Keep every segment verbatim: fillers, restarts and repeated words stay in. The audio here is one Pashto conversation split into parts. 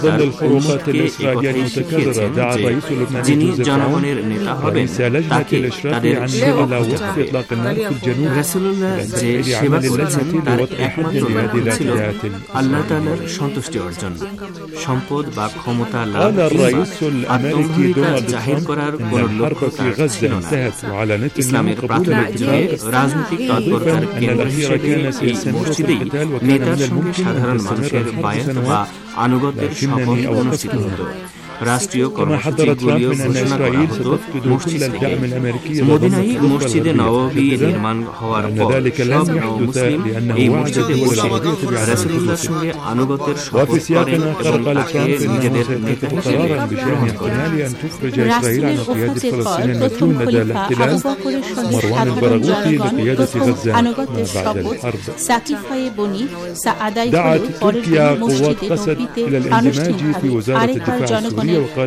ضمن الخروقات الإسرائيلية المتكررة دعا الرئيس اللبناني جوزيف عون رئيس لجنة الإشراف عن على وقف إطلاق النار في الجنوب إلى عمل اللجنة لوضع حد لهذه الاعتداءات قال الرئيس الأمريكي دونالد ترامب إن الحرب في غزة انتهت وعلى نتنياهو قبول الاتفاق مضيفا أن الأخير كان سيستمر في القتال وكان من الممكن أن تستمر الحرب سنوات لكنني أوقفته. كما حذر ترامب من أن إسرائيل ستفقد كل الدعم الأمريكي مدينة مسجد النبوي निर्माण হওয়ার পর সব মুসলিম এই মসজিদে বসে রাসূলুল্লাহর সঙ্গে আনুগত্যের শপথ করেন এবং তাকে নিজেদের নেতা হিসেবে গ্রহণ করেন। রাসূলের ওফতের পর প্রথম খলিফা আবু বকরের সঙ্গে সাধারণ জনগণ প্রথম আনুগত্যের শপথ সাকিফায়ে বনি সা আদায় করে পরের দিন মসজিদে নববীতে আনুষ্ঠানিকভাবে আরেকবার জনগণের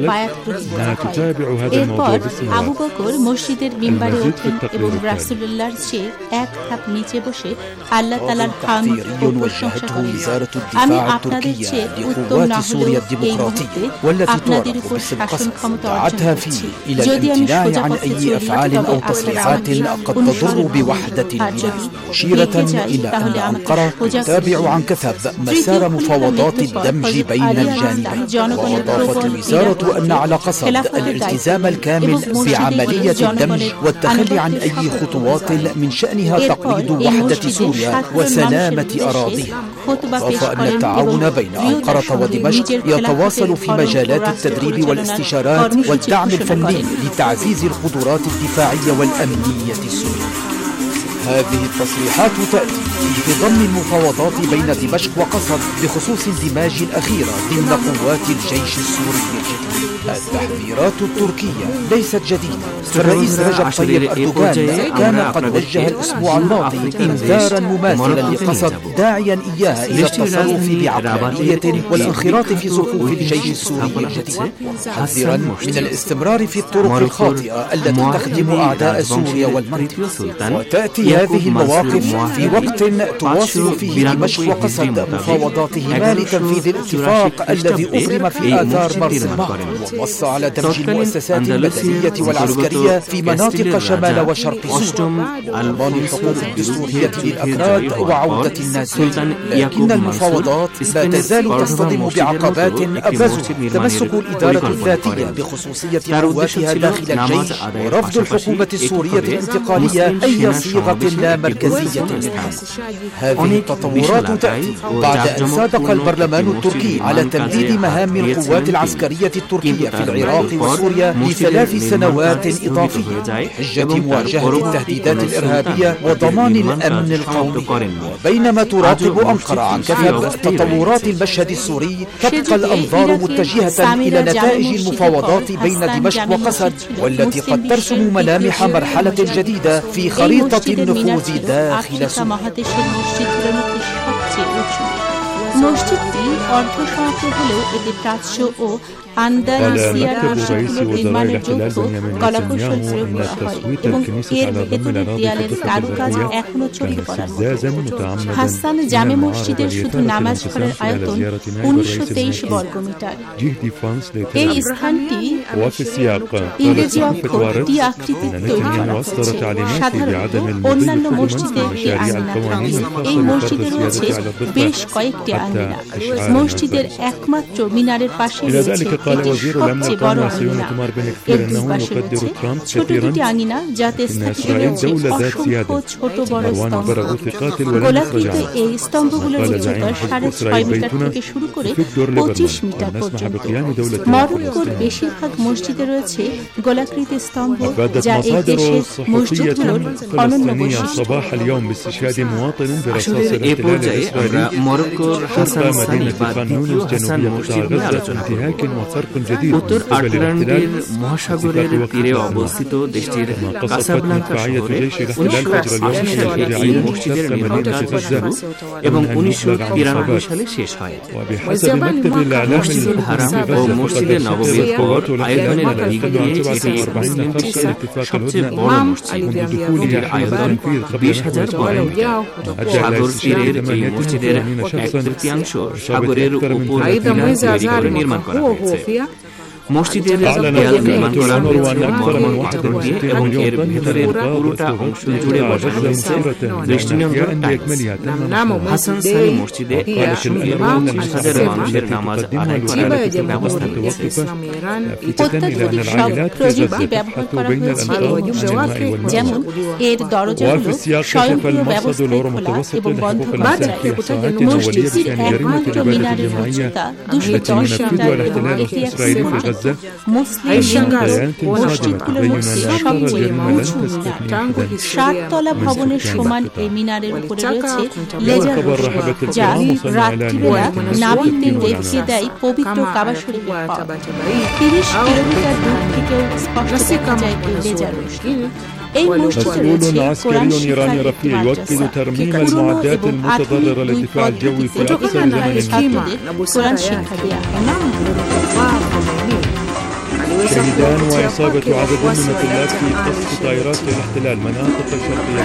এরপর আবু বকর মসজিদের মিম্বারে ওঠেন এবং রাসূলুল্লাহর চেয়ে এক ধাপ নিচে বসে আল্লাহ তাআলার হামদ ও প্রশংসা করেন। আমি আপনাদের চেয়ে উত্তম না হলেও এই মুহূর্তে আপনাদের উপর শাসন ক্ষমতা অর্জন করছি। যদি আমি সোজা পথে চলি তবে আপনারা قد تضر بوحدة المياه مشيرة إلى أن أنقرة تتابع عن كثب مسار مفاوضات الدمج بين الجانبين. وأضافت الوزارة أن على قصد الالتزام الكامل بعملية الدمج والتخلي عن أي خطوات من شأنها تقليد وحدة سوريا وسلامة أراضيها. أضاف أن التعاون بين أنقرة ودمشق يتواصل في مجالات التدريب والاستشارات والدعم الفني لتعزيز القدرات الدفاعية والأمنية السورية. هذه التصريحات تأتي في ضمن المفاوضات بين دمشق وقصد بخصوص اندماج الأخيرة ضمن قوات الجيش السوري الجديد. التحذيرات التركية ليست جديدة، فالرئيس رجب طيب أردوغان كان قد وجه الأسبوع الماضي إنذارا مماثلا لقصد داعيا إياها إلى التصرف بعقلانية والانخراط في صفوف الجيش السوري الجديد، محذرا من الاستمرار في الطرق الخاطئة التي تخدم أعداء سوريا والمنطقة. وتأتي هذه المواقف في وقت تواصل فيه دمشق وقصد مفاوضاتهما لتنفيذ الاتفاق الذي أبرم في آثار مرز المهر ووصى على دمج المؤسسات المدنية والعسكرية في مناطق شمال وشرق سوريا وضمان الحقوق الدستورية للأكراد وعودة الناس. لكن المفاوضات لا تزال تصطدم بعقبات أبرزها تمسك الإدارة الذاتية بخصوصية قواتها داخل الجيش ورفض الحكومة السورية الانتقالية أي صيغة لا مركزية منها. هذه التطورات تأتي بعد أن صادق البرلمان التركي على تمديد مهام القوات العسكرية التركية في العراق وسوريا لثلاث سنوات إضافية بحجة مواجهة التهديدات الإرهابية وضمان الأمن القومي. وبينما تراقب أنقرة عن كثب تطورات المشهد السوري تبقى الأنظار متجهة إلى نتائج المفاوضات بين دمشق وقسد والتي قد ترسم ملامح مرحلة جديدة في خريطة النفوذ داخل سوريا. মসজিদটি অর্ধ সমাপ্ত হলেও এতে প্রাচ্য ও আন্দালুসিয়ার মসজিদগুলোর নির্মাণের যৌথ কলাকৌশল প্রয়োগ করা হয় এবং এর ভেতরের দেয়ালের কারুকাজ এখনও চোখে পড়ার মতো। হাসান জামে মসজিদের শুধু নামাজ ঘরের আয়তন উনিশশো তেইশ বর্গমিটার। এই স্থানটি ইংরেজি অক্ষর টি আকৃতির তৈরি করা হয়েছে। সাধারণত অন্যান্য মসজিদের যে আঙিনা এই মসজিদে রয়েছে বেশ কয়েকটি আঙিনা। মসজিদের একমাত্র মিনারের পাশে রয়েছে সবচেয়ে বড় আঙিনা। এর দুই পাশে রয়েছে ছোট দুটি আঙিনা যাতে স্থাপিত রয়েছে অসংখ্য ছোট বড় স্তম্ভ। গোলাকৃত এই স্তম্ভগুলোর উচ্চতা সাড়ে ছয় মিটার থেকে শুরু করে পঁচিশ মিটার পর্যন্ত। মরক্কোর বেশিরভাগ মসজিদে রয়েছে গোলাকৃতি স্তম্ভ যা এই দেশের মসজিদগুলোর অনন্য বৈশিষ্ট্য। আসলে এ পর্যায়ে আমরা মরক্কোর হাসান সানি বা দ্বিতীয় হাসান মসজিদ নিয়ে আলোচনা করব। উত্তর আটলান্টিক মহাসাগরের তীরে অবস্থিত দেশটির কাসাব্লাঙ্কা শহরে উনিশশো আশি সালে এই মসজিদের নির্মাণ কাজ শুরু এবং উনিশশো তিরানব্বই সালে শেষ হয়। মসজিদুল হারাম ও মসজিদে নববীর পর আয়তনের দিক দিয়ে এটি মুসলিম বিশ্বের সবচেয়ে বড় মসজিদ। এটির আয়তন বিশ হাজার বর্গ মিটার। সাগর তীরের এই মসজিদের একত্রিশ তৃতীয়াংশ সাগরের উপর নির্মাণ করা হয়েছে। মসজিদের দেয়াল নির্মাণ করা হয়েছে মরমর পাথর দিয়ে এবং এর ভেতরের পুরোটা অংশ জুড়ে বসানো হয়েছে দৃষ্টিনন্দন টাইলস। হাসান সানি মসজিদে একসঙ্গে পঁচিশ হাজার মানুষের নামাজ আদায় করার ব্যবস্থা রয়েছে। অত্যাধুনিক সব প্রযুক্তি ব্যবহার করা হয়েছে এই মসজিদে, যেমন এর দরজাগুলো স্বয়ংক্রিয় ব্যবস্থায় খোলা এবং বন্ধ করা যায়। মসজিদটির একমাত্র মিনারের উচ্চতা দুশো দশ মিটার এবং এটি এক স্মার্ট মুসলিম মসজিদগুলোর মধ্যে সবচেয়ে উঁচু মিনার। ষাট তলা ভবনের সমান এই মিনারের উপরে রয়েছে লেজার রশ্মি, যা রাত্রিবেলা নাবিকদের দেখিয়ে দেয় পবিত্র কাবা শরীফের পথ। তিরিশ কিলোমিটার দূর থেকেও স্পষ্ট দেখা যায় এই লেজার রশ্মি। এই মসজিদে রয়েছে কোরআন শিক্ষার একটি মাদ্রাসা। পুরনো এবং আধুনিক দুই পদ্ধতিতে এখানে ছাত্রদের কোরআন শিক্ষা দেওয়া হয়। شهدان وإصابة عدد من الطلاب في قصف طائرات لاحتلال مناطق الشرقية.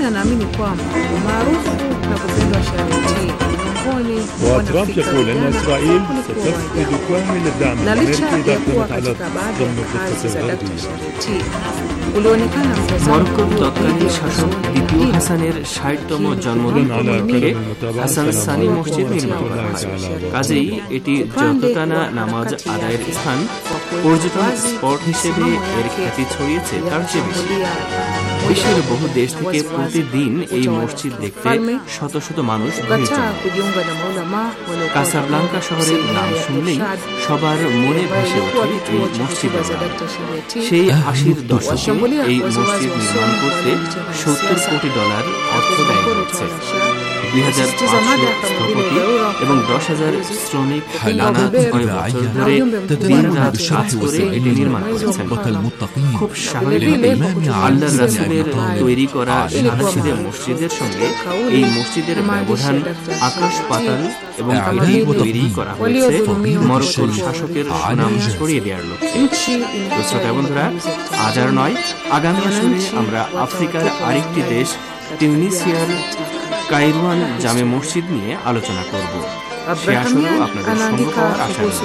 وترامب يقول أن إسرائيل ستفقد كامل الدعم الأمريكي إذا كانت على ضمن الضفة الغربية. মরক্কোর তৎকালীন শাসক দ্বিতীয় হাসানের ষাটতম জন্মদিন উপলক্ষে হাসান সানি মসজিদ নির্মাণ করা হয়। কাজেই এটি যতটা না নামাজ আদায়ের স্থান, পর্যটন স্পট হিসেবে এর খ্যাতি ছড়িয়েছে তার চেয়ে বেশি। বিশ্বের বহু দেশ থেকে প্রতিদিন এই মসজিদ দেখতে শত শত মানুষ ভিড় জমান। কাসাব্লাঙ্কা শহরের নাম শুনলেই সবার মনে ভেসে ওঠে এই মসজিদের নাম। সেই আশির দশকে এই মসজিদ নির্মাণ করতে সত্তর কোটি ডলার অর্থ ব্যয় হয়েছে। দুই হাজার পাঁচশো স্থপতি এবং দশ হাজার শ্রমিক নানা ছয় বছর ধরে দিন রাত কাজ করে এটি নির্মাণ করেছেন। খুব স্বাভাবিকভাবে আল্লাহর রাসূলের তৈরি করা সাদাসিধে মসজিদের সঙ্গে এই মসজিদের ব্যবধান আকাশ পাতাল এবং এটি তৈরি করা হয়েছে মরক্কোর শাসকের সুনাম ছড়িয়ে দেওয়ার লক্ষ্যে। তো শ্রোতা বন্ধুরা, আজ আর নয়, আগামী আসরে আমরা আফ্রিকার আরেকটি দেশ তিউনিসিয়ার কাইরোয়ান জামে মসজিদ নিয়ে আলোচনা করব। সে আসরেও আপনাদের সঙ্গ পাওয়ার আশা করি।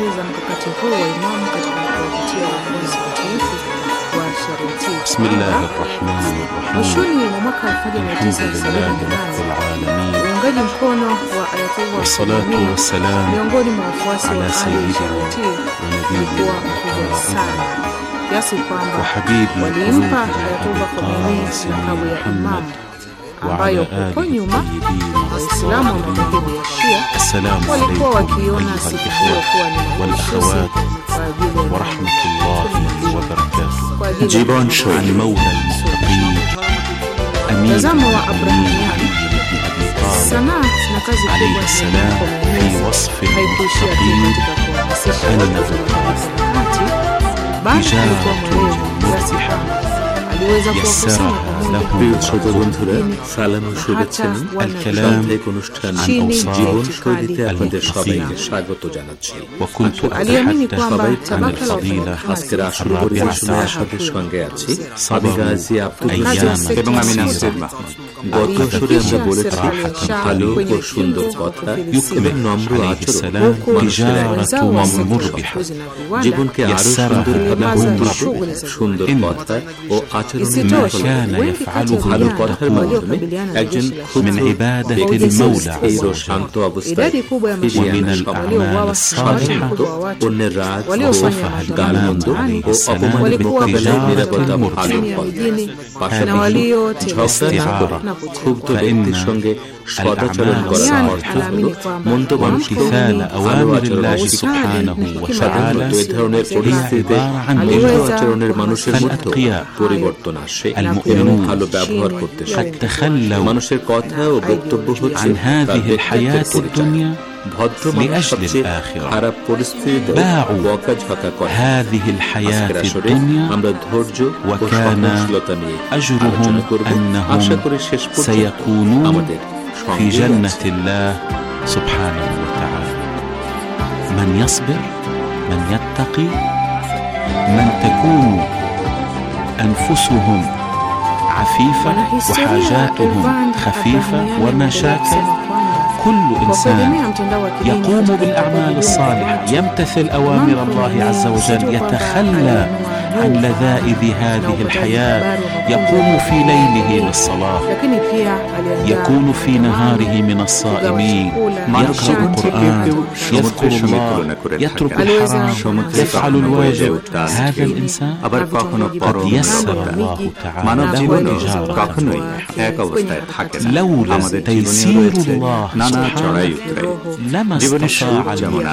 بسم الله الرحمن الرحيم الحمد لله رب العالمين والصلاة والسلام على سيدنا ونبينا وحبيب قلوبنا القاسم محمد وعلى آله الطيبين الطاهرين. السلام عليكم أيها الإخوة والأخوات ورحمة الله وبركاته. جيبان عن مولى المتقين أمير المؤمنين علي بن أبي طالب عليه السلام في وصف المتقين أنه تجارة مربحة প্রিয় শ্রোতা বন্ধুরা, সালাম ও শুভেচ্ছা। সাপ্তাহিক অনুষ্ঠান জীবন শৈলীতে আপনাদের সবাইকে স্বাগত জানাচ্ছি। সবাই আজকের আসর পরিবেশনায় আপনাদের সঙ্গে আছি আমি গাজী আব্দুল রাজ্জাক এবং আমি নাসির মাহমুদ। গত আসরে আমরা বলেছি ভালো ও সুন্দর কথা এবং নম্র আচরণ মানুষের জীবনকে আরো সুন্দরভাবে গড়ে সুন্দর কথা ও আচরণের ভালো কথার মাধ্যমে একজন من عبادة المولى এই শান্ত অবস্থায় অন্যের রাগ গালমন্দ ও অপমানের মোকাবেলায় নিরাপত্তা ভালো পাশাপাশি ঝগড়া না করে ক্ষুব্ধ ব্যক্তির সঙ্গে সদাচরণ করার অর্থ হল মন্দ মানুষকে ভালো আচরণ সাধারণত এই ধরনের পরিস্থিতিতে মন্দ আচরণের মানুষের মধ্যে পরিবর্তন আসে এবং ভালো ব্যবহার করতে শেখে। মানুষের কথা ও বক্তব্য হচ্ছে ভদ্র মানুষ সবচেয়ে খারাপ পরিস্থিতিতে বকাঝকা করে। আমরা ধৈর্য ও সহনশীলতা নিয়ে আলোচনা করব। আশা করি শেষ পর্যন্ত আমাদের في جنة الله سبحانه وتعالى. من يصبر، من يتقي، من تكون أنفسهم عفيفة وحاجاتهم خفيفة ومشاكل كل إنسان يقوم بالأعمال الصالحة، يمتثل أوامر الله عز وجل، يتخلى عن لذائذ هذه الحياة، يقوم في ليله للصلاة، يكون في نهاره من الصائمين، يقرأ القرآن، يذكر الله، يترك الحرام، يفعل الواجب. هذا الإنسان قد يسر الله تعالى له تجارته. لولا تيسير الله سبحانه لما استطاع أن يقول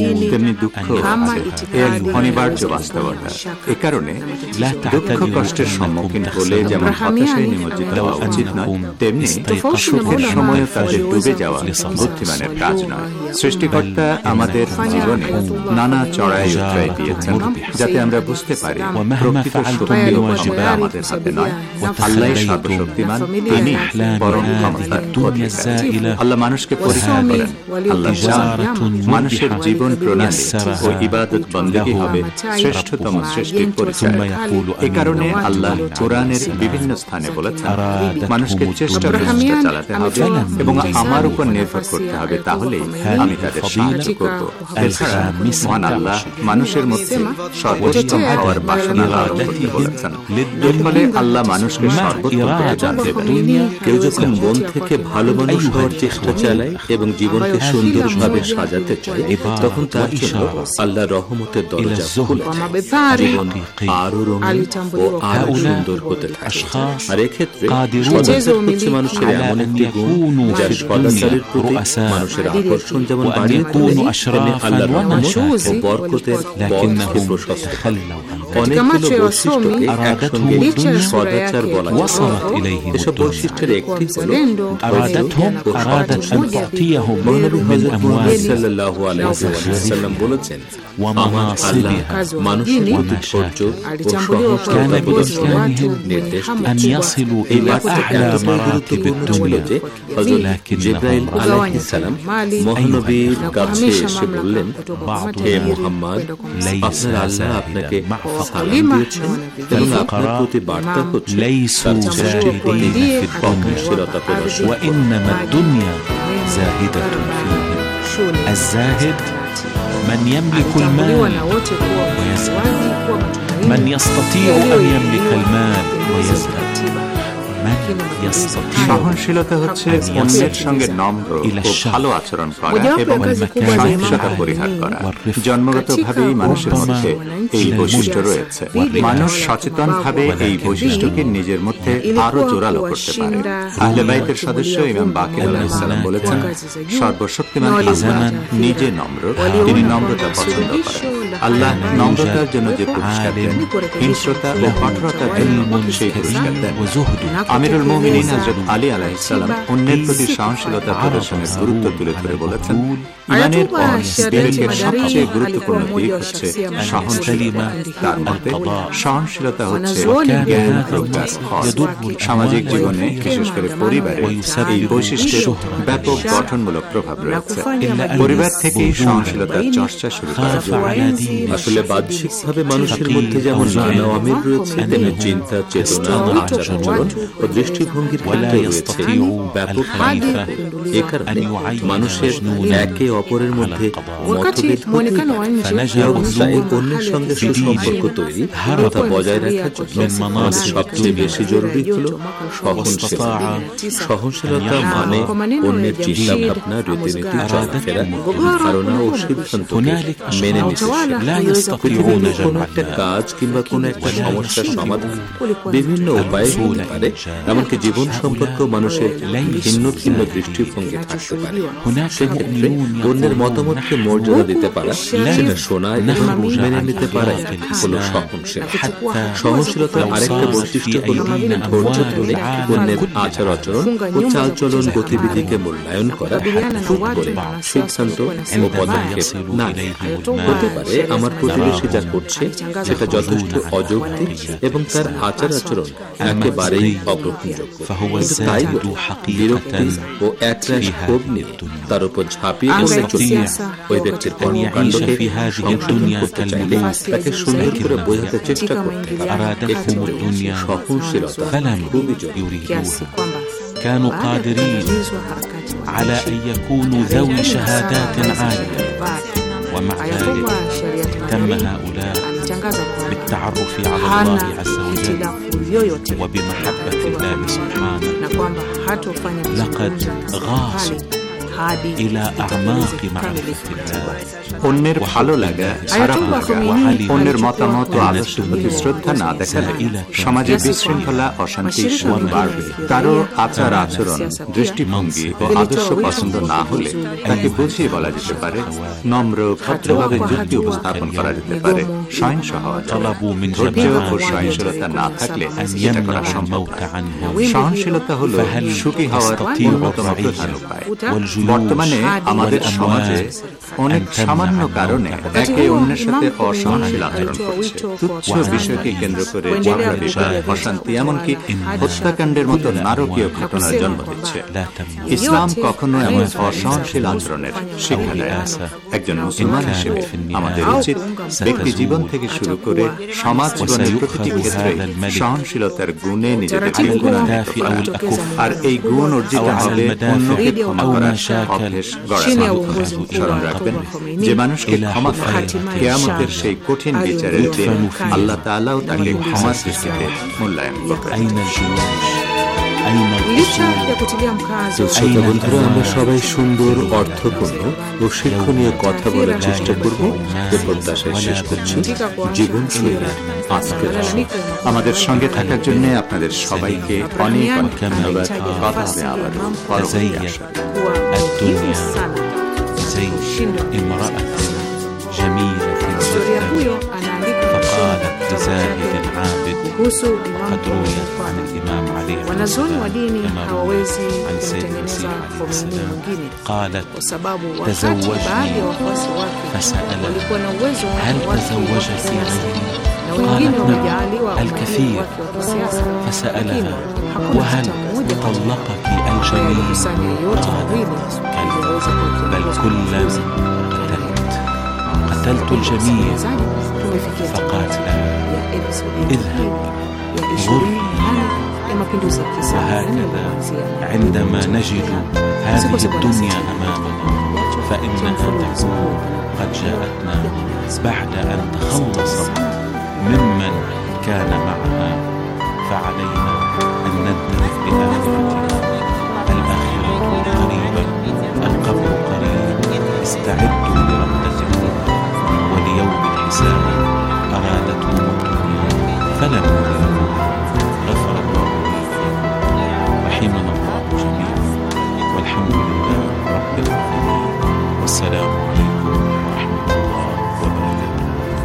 لا تعتذروا কষ্টের সম্মুখীন হলে যেমন হতাশায় নিমজ্জিত হওয়া উচিত নয়, তেমনি সুখের সময় তাদের ডুবে যাওয়া বুদ্ধিমানের কাজ নয়। সৃষ্টিকর্তা আমাদের জীবনে নানা চড়াই উতরাই দিয়েছেন যাতে আমরা বুঝতে পারি প্রকৃত শক্তি ও ক্ষমতা আমাদের হাতে নয়, আল্লাহই সর্বশক্তিমান, তিনি পরম ক্ষমতার অধিকারী। আল্লাহ মানুষকে পরীক্ষা করেন। আল্লাহ চান মানুষের জীবন প্রণালী ও ইবাদত বন্দেগী হবে শ্রেষ্ঠতম সৃষ্টির পরিচয়। এ কারণে আল্লাহ কোরআনের বিভিন্ন স্থানে বলেছেন মানুষকে চেষ্টা প্রচেষ্টা চালাতে হবে এবং আমার উপর নির্ভর করতে হবে, তাহলেই আমি তাদের সাহায্য করব। এছাড়া মহান আল্লাহ মানুষের মধ্যে সর্বোত্তম হওয়ার বাসনা লালন করতে বলেছেন। এর ফলে আল্লাহ মানুষকে সর্বোত্তম প্রয়োজন দেবেন। কেউ যখন মন থেকে ভালো মানুষ হওয়ার চেষ্টা চালায় এবং জীবনকে সুন্দরভাবে সাজাতে চায়, তখন তার জন্য আল্লাহ রহমতের দরজা খুলে জীবন আরো রঙিন ও আরো সুন্দর হতে থাকে। আর এক্ষেত্রে সদাচার হচ্ছে মানুষের এমন একটি গুণ যার সদাচারের প্রতি মানুষের আকর্ষণ যেমন বাড়িয়ে তোলে, তেমনি আল্লাহর রহমত ও বরকতের পথকে প্রশস্ত করে। অনেকগুলো বৈশিষ্ট্যকে একসঙ্গে সদাচার বলা যায়। এসব বৈশিষ্ট্যের একটি হল মহানবী হযরত মুহাম্মদ সাল্লাল্লাহু আলাইহি ওয়াসাল্লাম বলেছেন, আমার আল্লাহ মানুষের প্রতি ধৈর্য ও সহনশীলতা প্রদর্শনের নির্দেশ দিয়েছেন। এই বার্তা এতটাই গুরুত্বপূর্ণ ছিল যে হযরত জিবরাইল আলাইহিস সালাম মহানবীর কাছে এসে বললেন, হে মুহাম্মদ, আপনার আল্লাহ আপনাকে সালাম দিয়েছেন এবং আপনার প্রতি বার্তা হচ্ছে তার সৃষ্টির প্রতি সহনশীলতা প্রদর্শন করুন। الزاهد من يملك المال ويزهد، من يستطيع أن يملك المال ويزهد، সহনশীলতা হচ্ছে অন্যের সঙ্গে নম্র ও ভালো আচরণ করা এবং সহিংসতা পরিহার করা। জন্মগতভাবেই মানুষের মধ্যে এই বৈশিষ্ট্য রয়েছে। মানুষ সচেতনভাবে এই বৈশিষ্ট্যকে নিজের মধ্যে আরো জোরালো করতে পারে। আহলে বাইতের সদস্য ইমাম বাকির আলাইহিস সালাম বলেছেন, সর্বশক্তিমান আল্লাহ নিজে নম্র, তিনি নম্রতা পছন্দ করেন। আল্লাহ নম্রতার জন্য যে পুরস্কার দেন, হিংস্রতা ও কঠোরতার জন্য সেই পুরস্কার দেন। আমিরুল মুমিনিন হযরত আলী আলাইহিস সালাম অন্যের প্রতি সহনশীলতা প্রদর্শনের গুরুত্ব তুলে ধরে বলেছেন, ইমানের পর বিবেকের সবচেয়ে গুরুত্বপূর্ণ দিক হচ্ছে সহনশীলতা। তার মতে সহনশীলতা হচ্ছে জ্ঞান প্রজ্ঞার ফল। সামাজিক জীবনে, বিশেষ করে পরিবারে, এই বৈশিষ্ট্যের ব্যাপক গঠনমূলক প্রভাব রয়েছে। পরিবার থেকেই সহনশীলতার চর্চা শুরু করা যায়। আসলে বাহ্যিকভাবে মানুষের মধ্যে যেমন নানা আমির রয়েছে, তেমনি চিন্তা, চেতনা, আচার-আচরণ ও দৃষ্টিভঙ্গির ক্ষেত্রে রয়েছে ব্যাপক পার্থক্য। এ কারণে মানুষের একে অপরের মধ্যে মতভেদ হতে অবস্থায় অন্যের সঙ্গে সুসম্পর্ক তৈরি তথা বজায় রাখার জন্য আমাদের সবচেয়ে বেশি জরুরি হল সহনশীলতা। সহনশীলতা মানে অন্যের চিন্তা ভাবনা, রীতিনীতি, চলাফেরা, ধারণা ও সিদ্ধান্তকে মেনে নিতে পৃথিবীর কোন একটা কাজ কিংবা কোন একটা সমস্যার সমাধান বিভিন্ন উপায়ে হতে পারে। এমনকি জীবন সম্পর্ক মানুষের ভিন্ন ভিন্ন দৃষ্টিভঙ্গি থাকতে পারে। সেক্ষেত্রে অন্যের মতামতকে মর্যাদা দিতে পারা, সেটা শোনা এবং মেনে নিতে পারাই হল সহনশীলতা। সহনশীলতার আরেকটা বৈশিষ্ট্য হল ধৈর্য ধরে অন্যের আচার আচরণ ও চালচলন গতিবিধিকে মূল্যায়ন করা, হুট করে সিদ্ধান্ত ও পদক্ষেপ না। হতে পারে আমার প্রতিবেশী যা করছে সেটা যথেষ্ট অযৌক্তিক এবং তার আচার আচরণ একেবারেই অগ্রহণযোগ্য, কিন্তু তাই বলে বিরক্তি ও একরাশ ক্ষোভ নিয়ে তার উপর ঝাঁপিয়ে পড়ে চলছে। ওই ব্যক্তির কর্মকাণ্ডকে সংশোধন করতে চাইলে তাকে সুন্দর করে বোঝাতে চেষ্টা করতে হবে। এক্ষেত্রে সহনশীলতা খুবই জরুরি। كانوا قادرين على أن يكونوا ذوي شهادات عالية، ومع ذلك تم هؤلاء بالتعرف على الله عز وجل وبمحبة الله سبحانه، لقد غاصوا إلى أعماق معرفة الله। অন্যের ভালো লাগা, খারাপ লাগা, অন্যের মতামত ও আদর্শের প্রতি শ্রদ্ধা না দেখালে সমাজে বিশৃঙ্খলা, অশান্তি শুধু বাড়বে। কারো আচার আচরণ, দৃষ্টিভঙ্গি ও আদর্শ পছন্দ না হলে তাকে বুঝিয়ে বলা যেতে পারে, নম্র ভদ্রভাবে যুক্তি উপস্থাপন করা যেতে পারে। সহিংস হওয়া ধৈর্য ও সহিংসতা না থাকলে এটা করা সম্ভব। সহনশীলতা হল সুখী হওয়ার অন্যতম প্রধান উপায়। বর্তমানে আমাদের সমাজে অনেক সামান্য কারণে একে অন্যের সাথে অসহনশীল আচরণ করছে। তুচ্ছ বিষয়কে কেন্দ্র করে ঝগড়া বিবাদ, অশান্তি, এমনকি হত্যাকাণ্ডের মতো নারকীয় ঘটনার জন্ম দিচ্ছে। ইসলাম কখনো এমন অসহনশীল আচরণের শিক্ষা দেয় না। একজন মুসলমান হিসেবে আমাদের উচিত ব্যক্তি জীবন থেকে শুরু করে সমাজ জীবনের প্রতিটি ক্ষেত্রে সহনশীলতার গুণে নিজেদেরকে গুণান্বিত করা, আর এই গুণ অর্জিত হবে অন্যকে ক্ষমা করার অভ্যেস গড়া। স্মরণ রাখবেন, যে মানুষকে ক্ষমা করে কিয়ামতের সেই কঠিন বিচারের দিন আল্লাহ তাআলাও তাকে ক্ষমার দৃষ্টিতে মূল্যায়ন করবেন। বন্ধুরা, আমরা সবাই সুন্দর, অর্থপূর্ণ ও শিক্ষণীয় কথা বলার চেষ্টা করব। এ প্রত্যাশায় শেষ করছি জীবনশৈলী আজকের আসর। আমাদের সঙ্গে থাকার জন্য আপনাদের সবাইকে অনেক অনেক ধন্যবাদ। কথা হবে আবার পরবর্তী আসরে। زي امرأة جميلة جدا فقالت لزاهد عابد، وقد رويت عن الإمام علي عليه السلام كما رويت عن سيد المسيح عليه السلام، قالت تزوجني، فسألها هل تزوجك غيري؟ قالت نعم الكثير. فسألها وهل طلقك الجميع؟ قالت بل كلا قتلت قتلت الجميع. فقال لها اذهب غري. وهكذا عندما نجد هذه الدنيا أمامنا فإنها تكون قد جاءتنا بعد أن تخلصت ممن كان معها، فعلينا أن ننتبه لآخرتنا. الآخرة قريبا، القبر قريب، استعدوا لرحلتكم وليوم الحساب. أرادته الدنيا فلم يريدها، غفر الله لي رحمنا الله جميعا، والحمد لله رب العالمين، والسلام عليكم ورحمة الله وبركاته.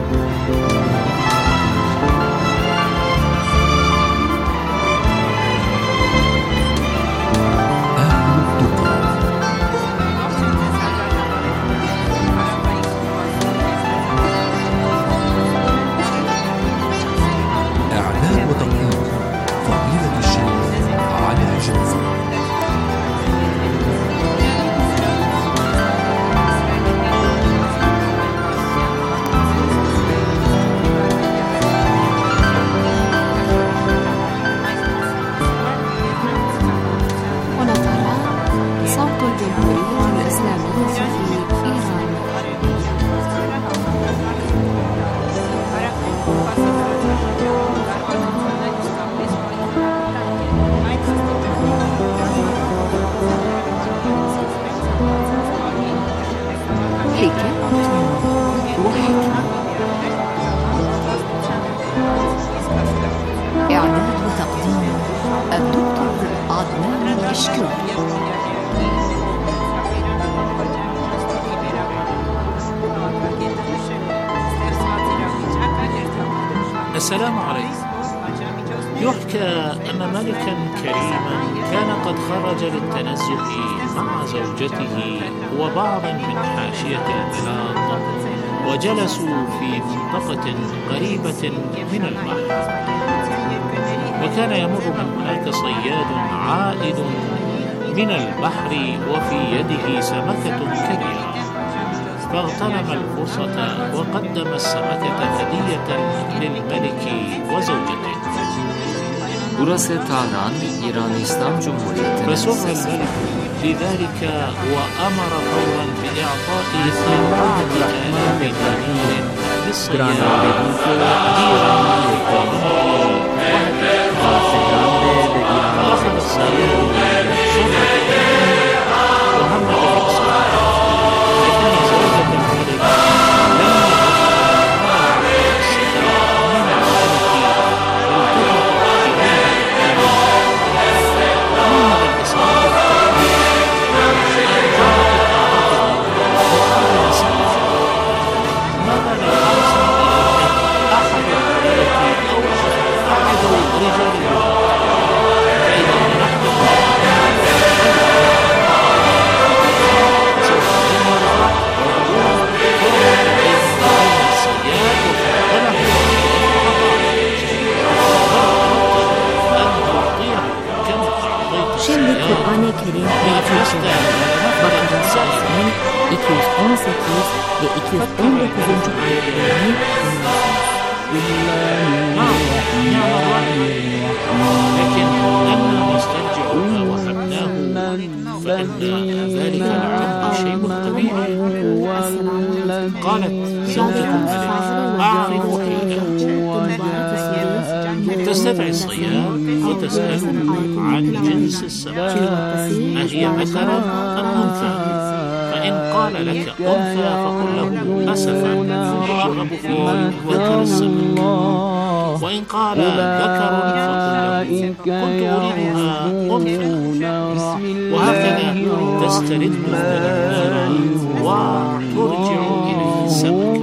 السلام عليكم. يحكى أن ملكا كريما كان قد خرج للتنزه مع زوجته وبعضا من حاشية البلاد، وجلسوا في منطقة قريبة من البحر، وكان يمر من هناك صياد عائد من البحر وفي يده سمكة كبيرة، فاغتنم الفرصة وقدم السمكة هدية للملك وزوجته. burası Tahran, İran İslam Cumhuriyeti'nin فسر الملك لذلك وأمر فورا بإعطاء أربعة آلاف دينار للصياد أخذ الصياد وهم بالإقصاء لكن زوجة الملك Şimdi Kur'an-ı Kerim eğitiminde Bakara Suresinin iki yüz on sekiz ve iki yüz on dokuzuncu ayetlerini لكن لما نسترجعها وهبناه فإن ذلك العبد شيء طبيعي. قالت زوجة الملك أعرضوا حيلة تستدعي الصياد وتسأله عن جنس السمك أهي ذكر أم أنثى، فإن قال لك أنثى فقل له أسفا أرغب في ذكر السمك، وإن قال ذكر فقل له كنت أريدها أنثى. وهكذا تسترد الدنانير وترجع إليه السمك.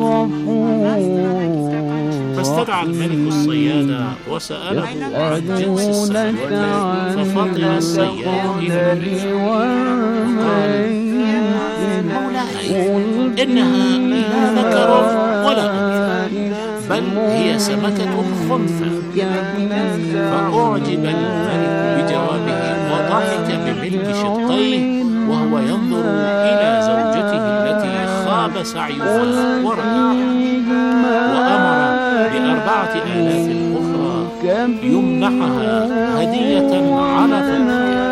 فاستدعى الملك الصياد وسأله عن جنس السمك، ففطن الصياد إلى الملك وقال مولاي إنها لا ذكر ولا أنثى بل هي سمكة خنثى. فأعجب الملك بجوابه وضحك بملك شقيه وهو ينظر إلى زوجته التي خاب سعيها ورأيها، وأمر بأربعة آلاف أخرى يمنحها هدية على فتحها.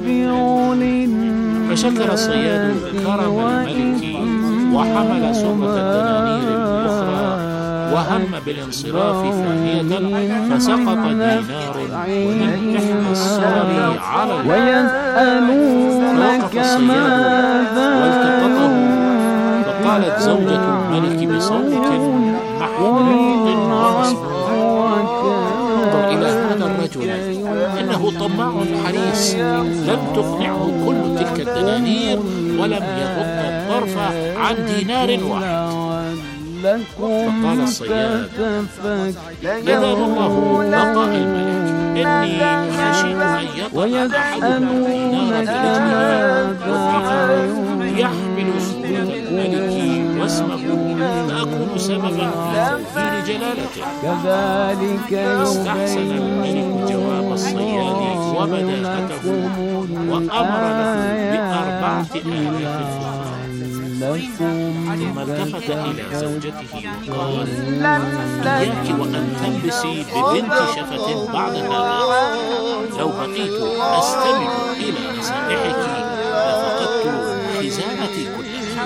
فشكر الصياد كرم الملك وحمل سرة الدنانير الأخرى وهم بالانصراف ثانية، فسقط دينار من إحدى السور على الأرض. فوقف الصياد والتقطه، فقالت زوجة الملك بصوت محمود ومسموع انظر إلى هذا الرجل إنه طماع حريص، لم تقنعه كل تلك الدنانير ولم يغض الطرف عن دينار واحد. فقال الصياد جزاه الله بقاء الملك، إني خشيت أن يطأ أحدنا دينار برجله يحمل صورة الملك واسمه فأكون سببا في تغيير جلالته. استحسن الملك جواب الصياد وبداهته وأمر له بأربعة آلاف ثم التفت إلى زوجته وقال إياك وأن تلبسي ببنت شفة بعد هذا، لو بقيت أستمع إلى نصائحك لفقدت خزانتي كلها.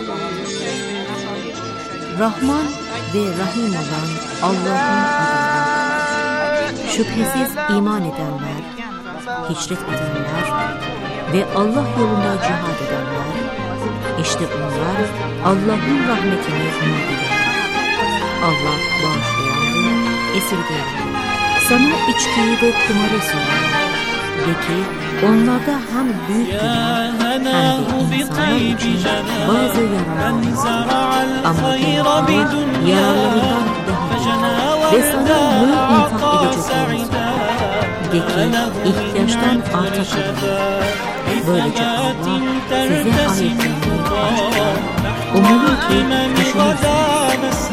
Rahman ve Rahim olan Allah'ın adıyla. Şüphesiz iman edenler, hicret edenler ve Allah yolunda cihad edenler, işte onlar Allah'ın rahmetini umabilirler. Allah bağışlayan ve esirgeyen. Sana içkiyi ve kumarı sunar. De ki onlarda hem büyük günah hem de insanlar için bazı yararlar var. Ama günahlar yararlarından daha büyük ve sana mül infak edecekleriniz var. De ki ihtiyaçtan arta kalın. Böylece Allah size ayetlerini açıklar. Umulur ki düşünürsünüz.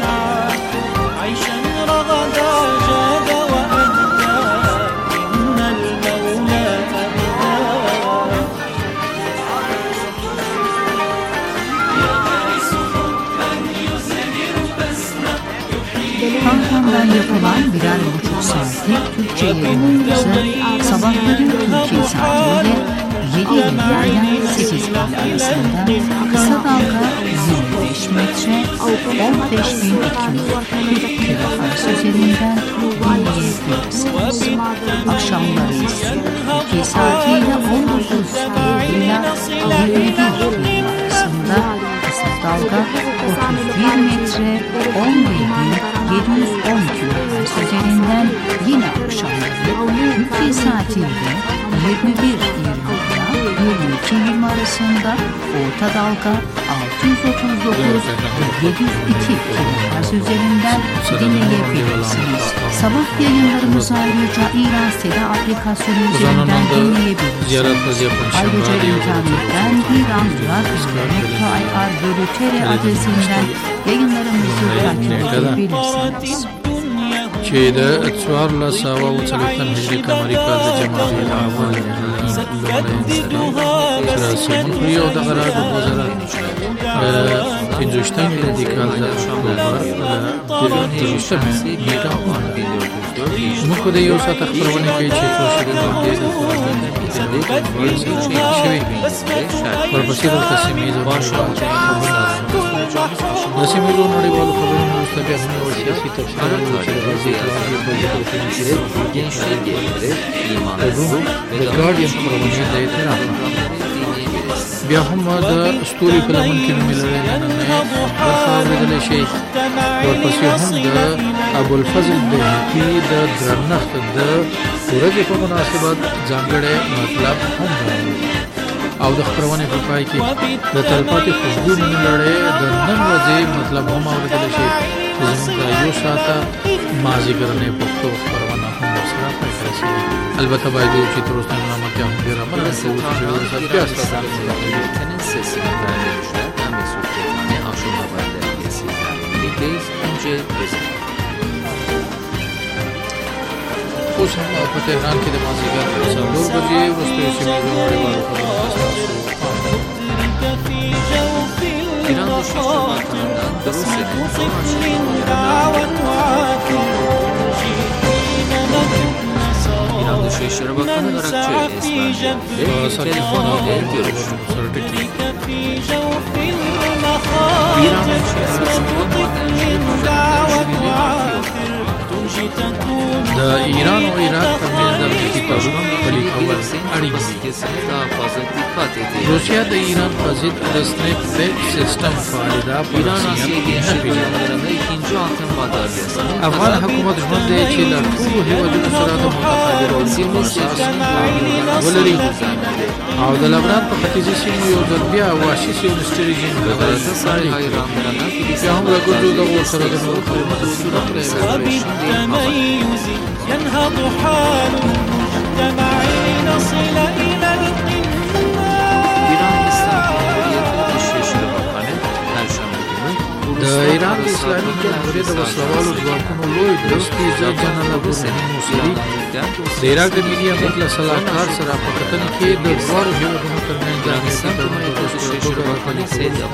Tahran'dan yapılan birer buçuk saatlik Türkçe yayınımızı sabahları Türkiye saatiyle yedi ile sekiz arasında kısa dalga yirmi beş metre on beş bin iki yüz kırk kilohertz üzerinden dinleyebilirsiniz. Akşamları ise Türkiye saatiyle on dokuz ile yirmi bir arasında kısa dalga otuz bir metre on bir bin yedi yüz on kilohertz üzerinden yine akşamları Türkiye saatiyle yirmi bir yirmi yirmi iki yirmi arasında orta dalga altı yüz otuz dokuz ve yedi yüz iki kilohertz üzerinden dinleyebilirsiniz. Sabah yayınlarımızı ayrıca İran Seda aplikasyonu üzerinden dinleyebilirsiniz. Ayrıca internetten İran nokta i r bölü t r adresinden yayınlarımızı takip edebilirsiniz. Şeyde etsuarla sava و ثلاثين هجری قمری کال جمادی الاول سراسیمون خوی او دقرار دو وزارت پنجوشتن دی کال اکتوبر دیروشتن میگا مخو ده یو ساعت اخبرونه که چه توشده دیده شوی ورپسی دو تسیمی دو نسیمی دو نوری والو خبرون مستقی همه و سیاسی تفسیر The Guardian خبرونه ده اعتراف بیا هم د ستوري په لمن کې ملي نه برخه ورغلې شي ورپسې هم د ابو الفضل بهقي د درنښت د ورځې په مناسبت ځانګړی مطلب هم او د خبرونه په پای کې د تلپاتې خوشبو لړۍ د نن ورځې مطلب هم ورغلې شي زموږ د یو ساعته مازیګرنې پښتو خبرونه هم سره پېښه البته باید چې تر اوسه نامه کې هم ډیره مرسته وشي بیا ستاسو sesini vermişler. Ben Mesut Ketane, Akşam Haberleri'yle sizlerle birlikteyiz. Önce Brezilya. خوش هم په تهران کې د مازیګر څلور بجې وروسته سیمې نړیوالو خبرونو İran Dışişleri Bakanı'ndan Rusya'nın son İran Dışişleri Bakanı Irakçı Esmer telefon ile görüştü. İran'ın د ایران او عراق ترمنځ د امنیتي تړون پلي کول اړین دي. روسیا د ایران په ضد د سنیپ بیک سیستم فعالیدا په افغان حکومت ژوند دی چې له ټولو هیوادونو سره د متقابل اساس ولري او د لبنان په ختیځي سیمو یو ځل بیا وحشي سیونیسټي رژیم د بیا هم راګرځو دغو سره د نورو ينهض حال مجتمعين نصل إلى القمة. د ایران د اسلامي جمهوریت د وسلوالو ځواکونو لوی دوستي ځای جنرال ابراهیم موسوي د عراق د ملي امنیت له سلاکار سره په کتنه کې د دواړو هیوادونو ترمنځ د امنیتي تړون په توګه پلي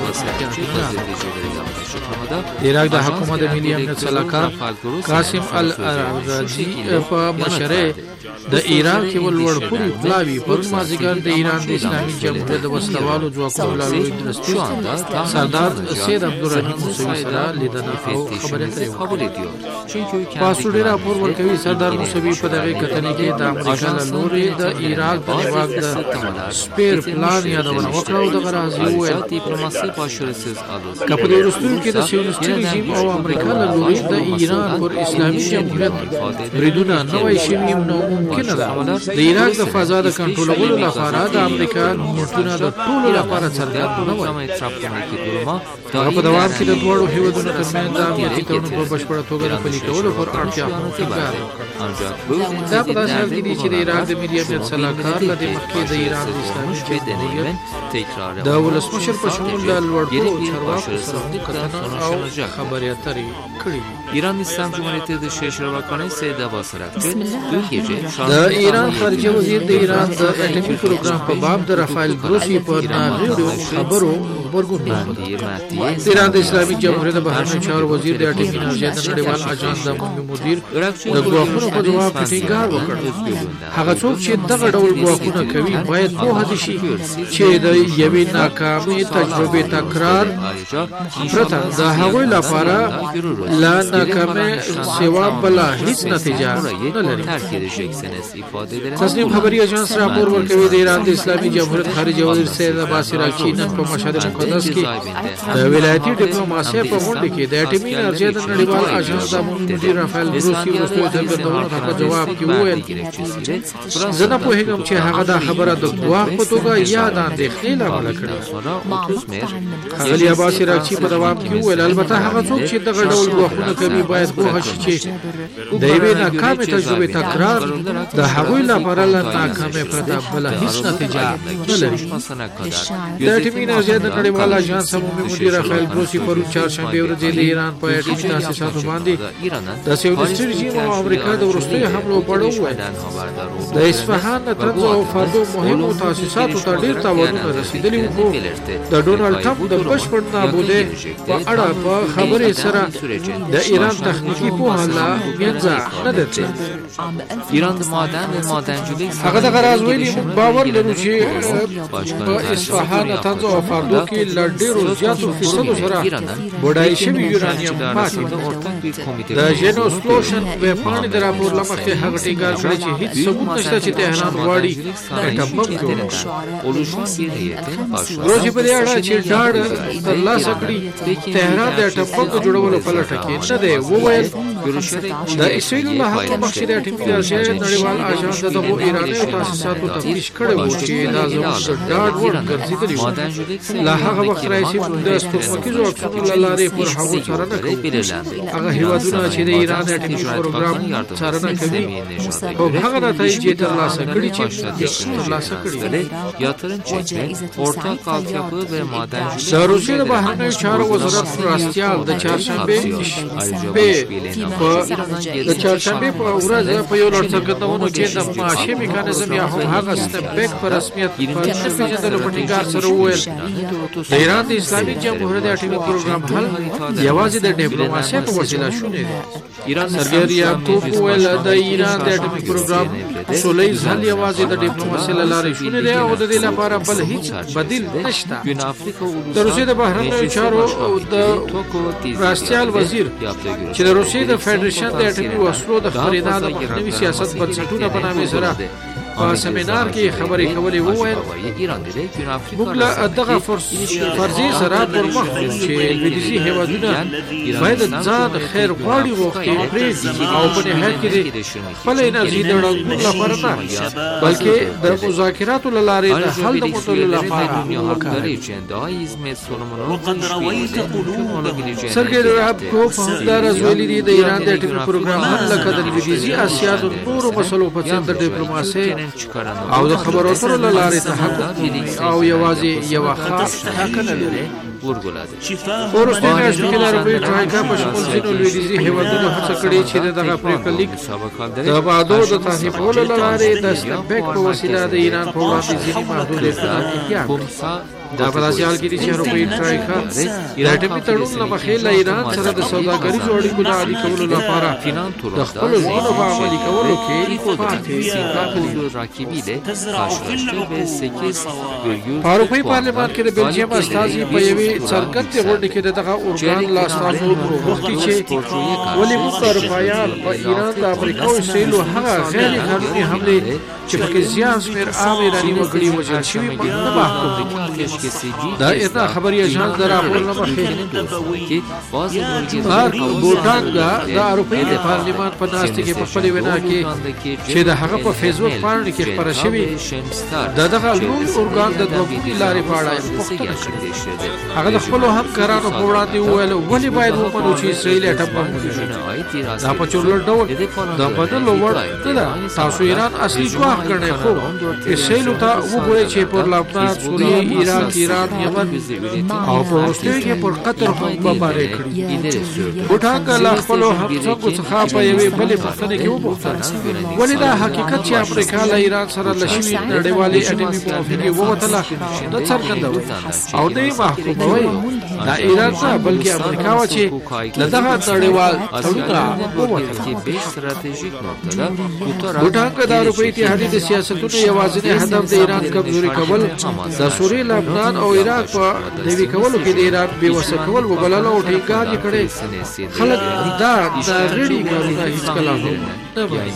د عراق د حکومت د ملي امنیت سلاکار قاسم الارغازي په مشرۍ د ایران کې ولوړپوري پلاوي پر مازیګر د ایران د اسلامي جمهوریت د وسلوالو ځواکونو له لوی دوستي سردار سید عبدالرحیم موسوي سره لیدنه او خبرې کړې پاسوډي راپور ورکوي سردار موسوي په دغه کتنې کې د امریکا له لوري د عراق د نیواک د سپیر پلان یادونه وکړه او د غرازي وویل که په دې وروستیو کې د سیونیسټي رژیم او امریکا له لوري د ایران پر اسلامي جمهوریت بریدونه نوی شوي نو ممکنه ده د عراق د فضا د کنټرولولو لپاره د امریکا نیتونه د ټولو لپاره څرګند نه وي. هغه په دوام کې د دواړو هیوادونو ترمنځ د امنیتي تړون په بشپړه توګه د پلي کولو پر اړتیا هم ټینګار وکړ. دا په داسې حال کې دي چې د عراق د ملي امنیت سلاکار له دې مخکې د ایران د اسلامي جمهوریت د ولسمشر په شمول د لوړپوړو چارواکو سره کتنه او خبرې اترې کړې دي. ایران اسلام جمهوریت dışişleri Bakanı Seyid Abbas Arafçı dün gece د ایران خارجه وزیر د ایران د اټومي پروګرام په باب د رافایل ګروسی په ناغیړو خبرو خبرګون باندې ایران د اسلامي جمهوریت د بهرنیو چارو وزیر د اټومي انرژي د نړیوال اجنډا د عمومي مدیر د ګواښونو په جواب کې ټینګار وکړ. هغه څوک چې دغه ډول ګواښونه کوي باید پوه شي چې د یوې ناکامې تجربې تکرار پرته د هغوی لپاره لا ناکامې سوا بلا هیڅ نتیجه نه لري. تسنیم خبري اژانس راپور ورکوي د ایران د اسلامي جمهوریت خارجه وزیر سید عباس عراقچي نن په مشهد مقدس کې د ولایتي ډیپلوماسۍ په غونډه کې د اټومي انرژي د نړیوال اژانس د عمومي مدیر رافایل ګروسی وروستیو څرګندونو ته په جواب کې وویل زه نه پوهېږم چې هغه دا خبره د ګواښ په توګه یا د اندېښنې له امله کړې. ښاغلي عباس عراقچي په دوام کې وویل البته هغه څوک چې دغه ډول ګواښونه کوي باید پوه شي چې د یوې ناکامې تجربې تکرار د هغوی لپاره له ناکامۍ پرته بله هیڅ نتیجه نه لري. د اټومي انرژۍ د نړیوال اژانس عمومي مدیر رافایل ګروسی پرون چهارشنبې ورځې د ایران په اټومي تاسیساتو باندې د سیونیستي رژیم او امریکا د وروستیو حملو په اړه وویل د اصفهان د طنز او فردو مهمو تاسیساتو ته ډېر تاوانونه رسېدلي وو، خو د ډونالډ ټرمپ د بشپړ نابودۍ په اړه په خبرې سره د ایران تخنیکي پوهه لا منځه نه ده تللې. ایران د معدن و معدنجویی هغه دغه راز ویلي موږ باور لرو چې په اصفهان طنز او فردو کې له ډېرو زیاتو فیصدو سره بډای شوي یورانیم پاتې ده. د ژینوسلوشن ویبپاڼې د راپور له مخکې هغه ټینګار کړی چې هیڅ ثبوت نشته چې تهران غواړي اټم بم جوړ کړي. ګروسی په دې اړه چې ډاډ ترلاسه کړي تهران د اټم بم د جوړولو په لټه کې نه دی وویل د اسرائیلو له حملو مخکې د اټومي انرژۍ نړیوال اژانس د دغو ایرانیو تاسیساتو تفتیش کړی و چې دا زموږ د ډاډ وړ ګرځېدلي وو. له هغه وخت راهیسې موږ د ستورمکیزو عکسونو له لارې پر هغو څارنه کوو. هغه هېوادونه چې د ایران د اټومي پروګرام څارنه کوي او هغه نتایج یې ترلاسه کړي چې ترلاسه کړي. د روسیې د بهرنیو چارو وزارت مرستیال د چهارشنبې شپې د چهارشنبې په ورځ په یو لړ څرګندونو کې د معاشي میکانیزم یا هم هغه سنپبیک په رسمیت په نه پېژندلو په ټینګار سره وویل د ایران د اسلامي جمهوریت د اټومي پروګرام حل یوازې د ډیپلوماسۍ په وسیله شونی دی. سرګی ریابتوف وویل د ایران د اټومي پروګرام سولیز حل یوازې د ډیپلوماسۍ له لارې شونی دی او د دې لپاره بل هیڅ بدیل نشته. د روسیې د بهرنیو چارو د مرستیال وزیر چې د روسیې د فدریشن د اټومي وسلو د خریدار د مخنیوي سیاست بنسټونه په نامې سره په سیمینار کې خبرې کولې وویل موږ له دغه فرضیې سره پر مخ ځو چې لویدیځي هېوادونه باید ځان خیر غواړي غوښتې پرېږدي او په نهایت کې د خپله انرژي د ړنګولو لپاره نه بلکې د مذاکراتو له لارې د حل د موندلو لپاره وکاروي. سرګی ریابکوف همداراز ویلي دي د ایران د اټومي پروګرام هم لکه د لویدیځي اسیا د نورو مسلو په څېر د ډیپلوماسۍ او د خبرو اترو له لارې تحقق او یوازې یوه خاص ټاکنه لري. په وروستیو میاشتو کې د اروپایي ټرایکا په شمول ځینو لویدیځي هېوادونو هڅه کړې چې د دغه پرېکړه لیک د وعدو د تصحیحولو له لارې د سنپبیک په وسیله د ایران په وړاندې ځینې محدودیتونه احیا کړي. دا په داسې حال کې دي چې اروپایي ټرایکا د اټومي تړون له مخې له ایران سره د سوداګریزو اړیکو د عادي کولو لپاره د خپلو ژمنو په عملي کولو کې پاتې راغلي. په اروپایي پارلمان کې د بلجیم استازي په یوې څرګندې غونډې کې د دغه ارګان له استازو وغوښتي چې ولې موږ اروپایان په ایران د امریکا او اسرائیلو هغه غیر قانوني حملې چې پکې زیان شمېر عام ایراني وګړي وژل شوي نه محکوم دي. دا اتنا خبری اجانس در راپور نمخی بوټان د اروپאי د پارلیمان په ناستې کې په خپلې وینا کې چې د هغه په فیسبوک باندې کې خبره شوې د دغه لوی ارګان د دوه لارې په اړه پوښتنه کړې. هغه د خپلو همکارانو په وړاندې وویل ولې باید ومنو چې اسرائیل اټم بم ولري. دا په چورلټ ډول د بدلو وړ نه ده. تاسو ایران اصلي ګواښ ګڼئ خو اسرائیل ته وګورئ چې پر لبنان، سوریه، عراق، ایران، یمن او په روسیې کې پر قطر هم بمبارۍ کړي. بوټانګ له خپلو همڅنګو څخه په یوې بلې پوښتنې کې وپوښتل ولې دا حقیقت چې امریکا له ایران سره له شوي نړیوالې اټومي موافقې ووتله نه څرګندوي او نه یې محکوموي. دا ایران نه بلکې امریکا وه چې له دغه نړیوال تړونه ووتله. بوټانګ د اروپایي اتحادیې د سیاستونو یوازینی هدف د ایران کمزوري کول، د سوریې، لبنان او عراق په نوي کولو کې د ایران بېوسه کول وبلله او ټینګار یې کړی. خلک دا د غړي کارونه هیڅکله هم نه مني.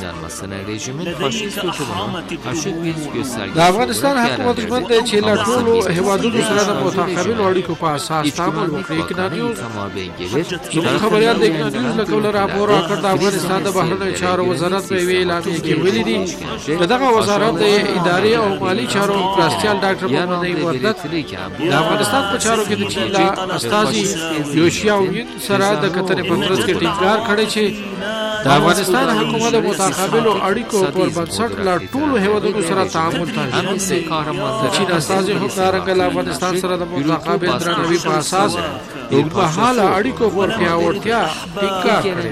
د افغانستان حکومت ژمن دی چې له ټولو هېوادونو سره د متقابلو اړیکو په اساس تعامل وکړي. اقنا نیوز زموږ خبریال د اقنا نیوز له قوله راپور راکړ د افغانستان د بهرنیو چارو وزارت په یوې اعلامیې کې ویلي دي د دغه وزارت د اداري او مالي چارو مرستیال ډاکټر محمد نعیم وردګ د افغانستان په چارو کې د چین له استازي یوشیاو یون سره د کتنې په ترڅ کې ټینګار کړی چې د افغانستان حکومت د متقابلو اړیکو پر بنسټ له ټولو هېوادونو سره تعامل ته ژمن دی. د چین استازي هم همدارنګه له افغانستان سره د متقابل درناوي په اساس د اوږدمهاله اړیکو پر پیاوړتیا ټینګار کړی.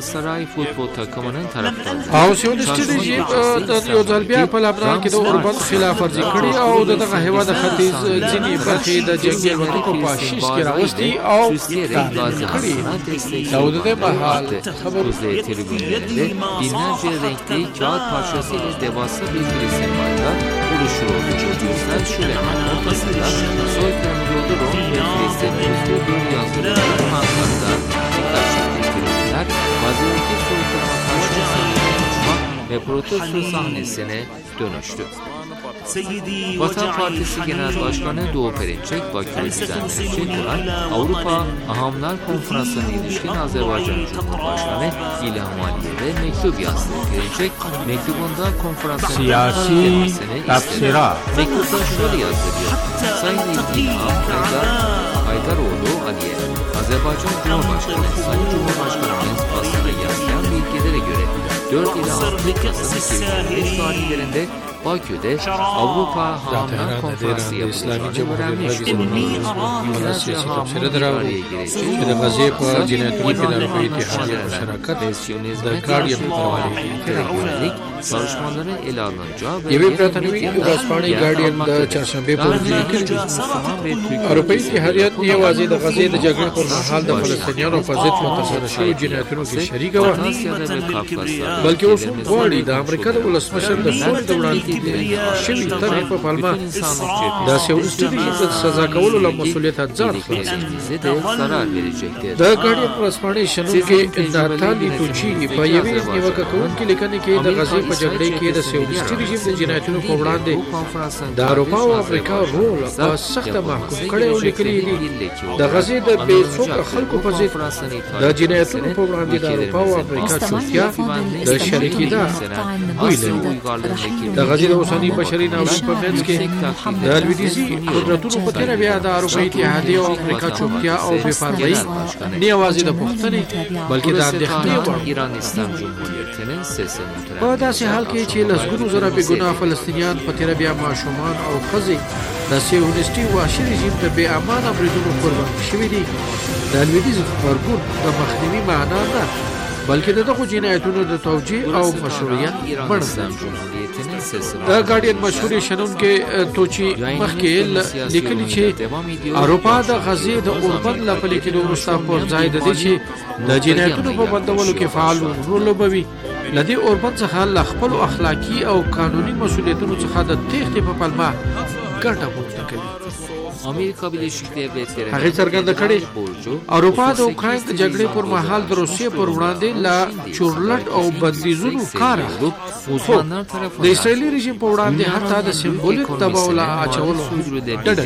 او سیونیسټي رژیم د یو ځل بیا په لبنان کې د اوربند خلاف ورزي کړې او د دغه هېواد د ختیځ ځینې برخې د جنګي الوتکو په شیش کې راوستي او تامین کړي. دا د دې مهال خبرو tribünlerinde binlerce renkli kağıt parçasıyla devasa bir resimlerle oluşuyordu. Görsel şölenin ortasında soykırım yolu Rom ve Filistin'in özgür bir yazılı panklarda dikkat çekti. Tribünler Gazze'deki soykırıma karşı savunma yapmak ve protesto sahnesine dönüştü. Vatan Partisi Genel Başkanı Doğu Perinçek, Bakü'de düzenlenecek olan Avrupa Ahamlar Konferansı'na ilişkin Azerbaycan Cumhurbaşkanı İlham Aliyev'e mektup yazdı. Perinçek, mektubunda konferansın siyasi tafsira. Mektupta şöyle yazdırıyor. Sayın İlham Haydaroğlu Aliyev, Azerbaycan Cumhurbaşkanı Sayın Cumhurbaşkanımız basına yansıyan bilgilere göre dört ila altı Kasım iki bin on beş tarihlerinde Bakü'de Avrupa Ahamlar Konferansı yapılacağını öğrenmiştir. Yüzlerce hamur bir araya gelecek. غزې په جنایتونو کې د اروپایي اتحادیې په شراکت د ګارډین په حواله yönelik çalışmaları ele alınacağı ve یوې برتانوي ورځپاڼې ګارډین د چهارشنبې په ورځ لیکلي اروپایي اتحادیه یوازې د غزې د جګړې پر مهال د فلسطینیانو په ضد مترسره شویو جنایتونو کې شریکه وه، بلکې اوس هم غواړي د امریکا د ولسمشر د سولې د وړاندې شوي طرحې په پلمه د سیونیسټي رژیم د سزا کولو له مسؤلیته ځان خلاص د ګارډین ورځپاڼې شنونکي ناتالي توچي په یوې نیوکه کوونکې لیکنې کې د غزې په جګړې کې د سیونیسټي رژیم د جنایتونو په وړاندې د اروپا او افریقا رول په سخته محکوم کړی او لیکلي دي د غزې د بې څوکه خلکو په ضد د جنایتونو په وړاندې د اروپا او افریقا چوپتیا د شریکېدا بوی لري. د غزې د اوسني بشري ناورین په منځ کې د لویدیځي قدرتونو په تېره بیا د اروپایي اتحادیې او افریقا چوپتیا او بې پروایي نه یوازې د پوښتنې بلکې د اندېښنې وړ. په داسې حال کې چې لسګونو زره بېګناه فلسطینیان په تېره بیا ماشومان او ښځې د سیونیسټي وحشي رژیم ته بې امانه بریدونو قرباني شوي دي، د لویدیځ غبرګون د مخنیوي معنا نه بلکې د دغو جنایتونو د توجیه او مشروعیت بڼه ده. د ګارډین مشهورې شنونکې توچي مخکې لیکلي چې اروپا د غزې د اوربند له پلي کېدو وروسته پر ځای د دې چې د جنایتونو په بندولو کې فعال رول لوبوي، له دې اوربند څخه له خپلو اخلاقي او قانوني مسؤلیتونو څخه د تېښتې په پلمه ګټه پورته کوي. هغه څرګنده کړې اروپا د اوکراین د جګړې پر مهال د روسیې پر وړاندې لا چورلټ او بندیزونو کار اخلو د اسرائیلي رژیم په وړاندې حتی د سمبولیک دباو لا اچولو ډډه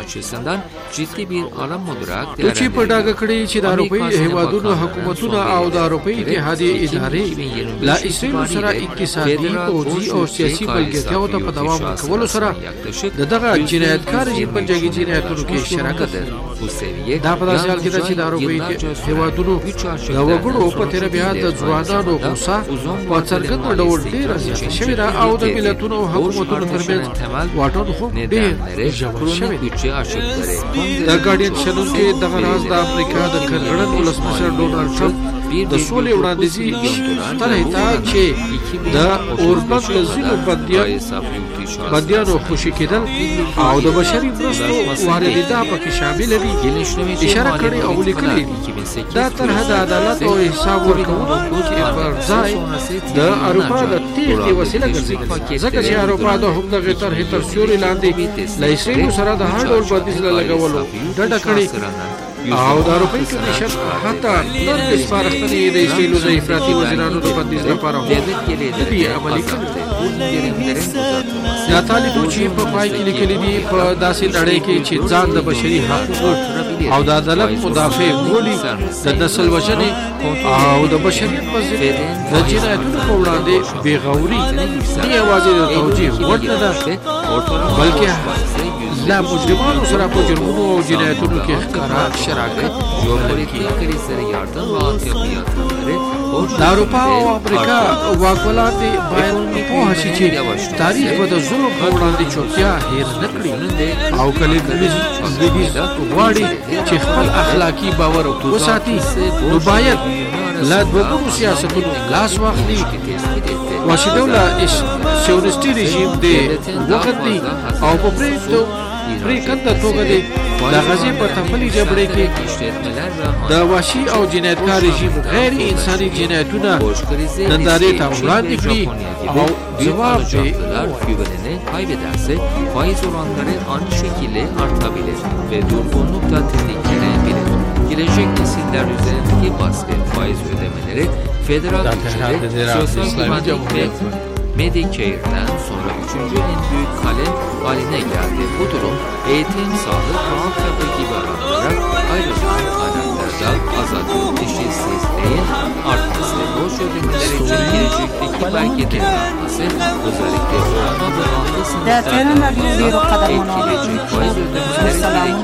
چې په ډاګه کړې چې د اروپایي هیوادونو حکومتونه او د اروپایي اتحادیې ادارې لا اسرائیل سره اقتصادي پوځي او سیاسي ملګرتیاو ته په دوام ورکولو سره د دغه جنایتکار رژیم په جګړې جنایتونو کې شراکت دا په داسې حال کې ده چې د اروپایي هیوادونو د وګړو په تېره بیا د ځوانانو غوسه په څرګند ډول ډېره زیاته شوې ده او د ملتونو او حکومتونو ترمنځ واټن هم ډېر ژور شوی دی. د ګارډین شنونکي دغه راز د امریکا د کرغړن ولسمشر ډونالډ ټرمپ د سولې وړاندیزي طرح ته چې د اوربند د ځینو بندیانو خوشي کېدل او د بشري مرستو واردېدا پکې شامل دي اشاره کړې او لیکلې دا طرح د عدالت او حساب ورکوونکو پر ځای د اروپا د تېښتې وسیله ګرځي ځکه چې اروپا د هم دغې طرحې تر سیوري لاندې له اسرائیلو سره د هر ډول بندیز له لګولو ډډه کړې او د اروپایي کمیشن حتی نن د سپارښتنې د اسرائیلو د افراطي وزیرانو د بندیز لپاره هم نه دي عملي کړي. دا طالبو چې په پای کې لیکلي دي په داسې نړۍ کې چې ځان د بشري حقوقو او د عدالت مدافع بولي د نسل وژنې او د بشریت په ضد د جنایتونو په وړاندې بېغوري نه یوازې د توجیه وړ نه ده بلکې لا مجرمانو سره په جرمونو او جنایتونو کې ښکاره شراکت د اروپا او امریکا واکمنان دې باید پوه شي چې تاریخ به د ظلم په وړاندې چوپتیا هېر نه کړي او کله لویدیځ غواړي چې خپل اخلاقي باور وساتي نو باید له دوه سیاستونو لاس واخلي واشي دوله سیونستي رژیم دې وغندي او په پرېږدو پرېکنده توګه دې د غزې په تپلې جګړې کې د وحشي او جنایتکار رژیم غیر انساني جنایتونه نندارې ته وړاندې کړي او cevap güvenini kaybederse faiz oranları aynı şekilde artabilir ve durgunluk da tetiklenebilir. Gelecek nesiller üzerindeki baskı faiz ödemeleri federal bütçede sosyal güvenlik ve Medicare'den sonra üçüncü en büyük kalem haline geldi. Bu durum eğitim, sağlık, altyapı gibi alanlara ayrıca kaynaklarda azaltılıp eşitsizliğin artması, borç ödemeleri için gelecekteki belgelerin artması, özellikle orana ve altı sınıflardan etkileyecek faiz ödemeleri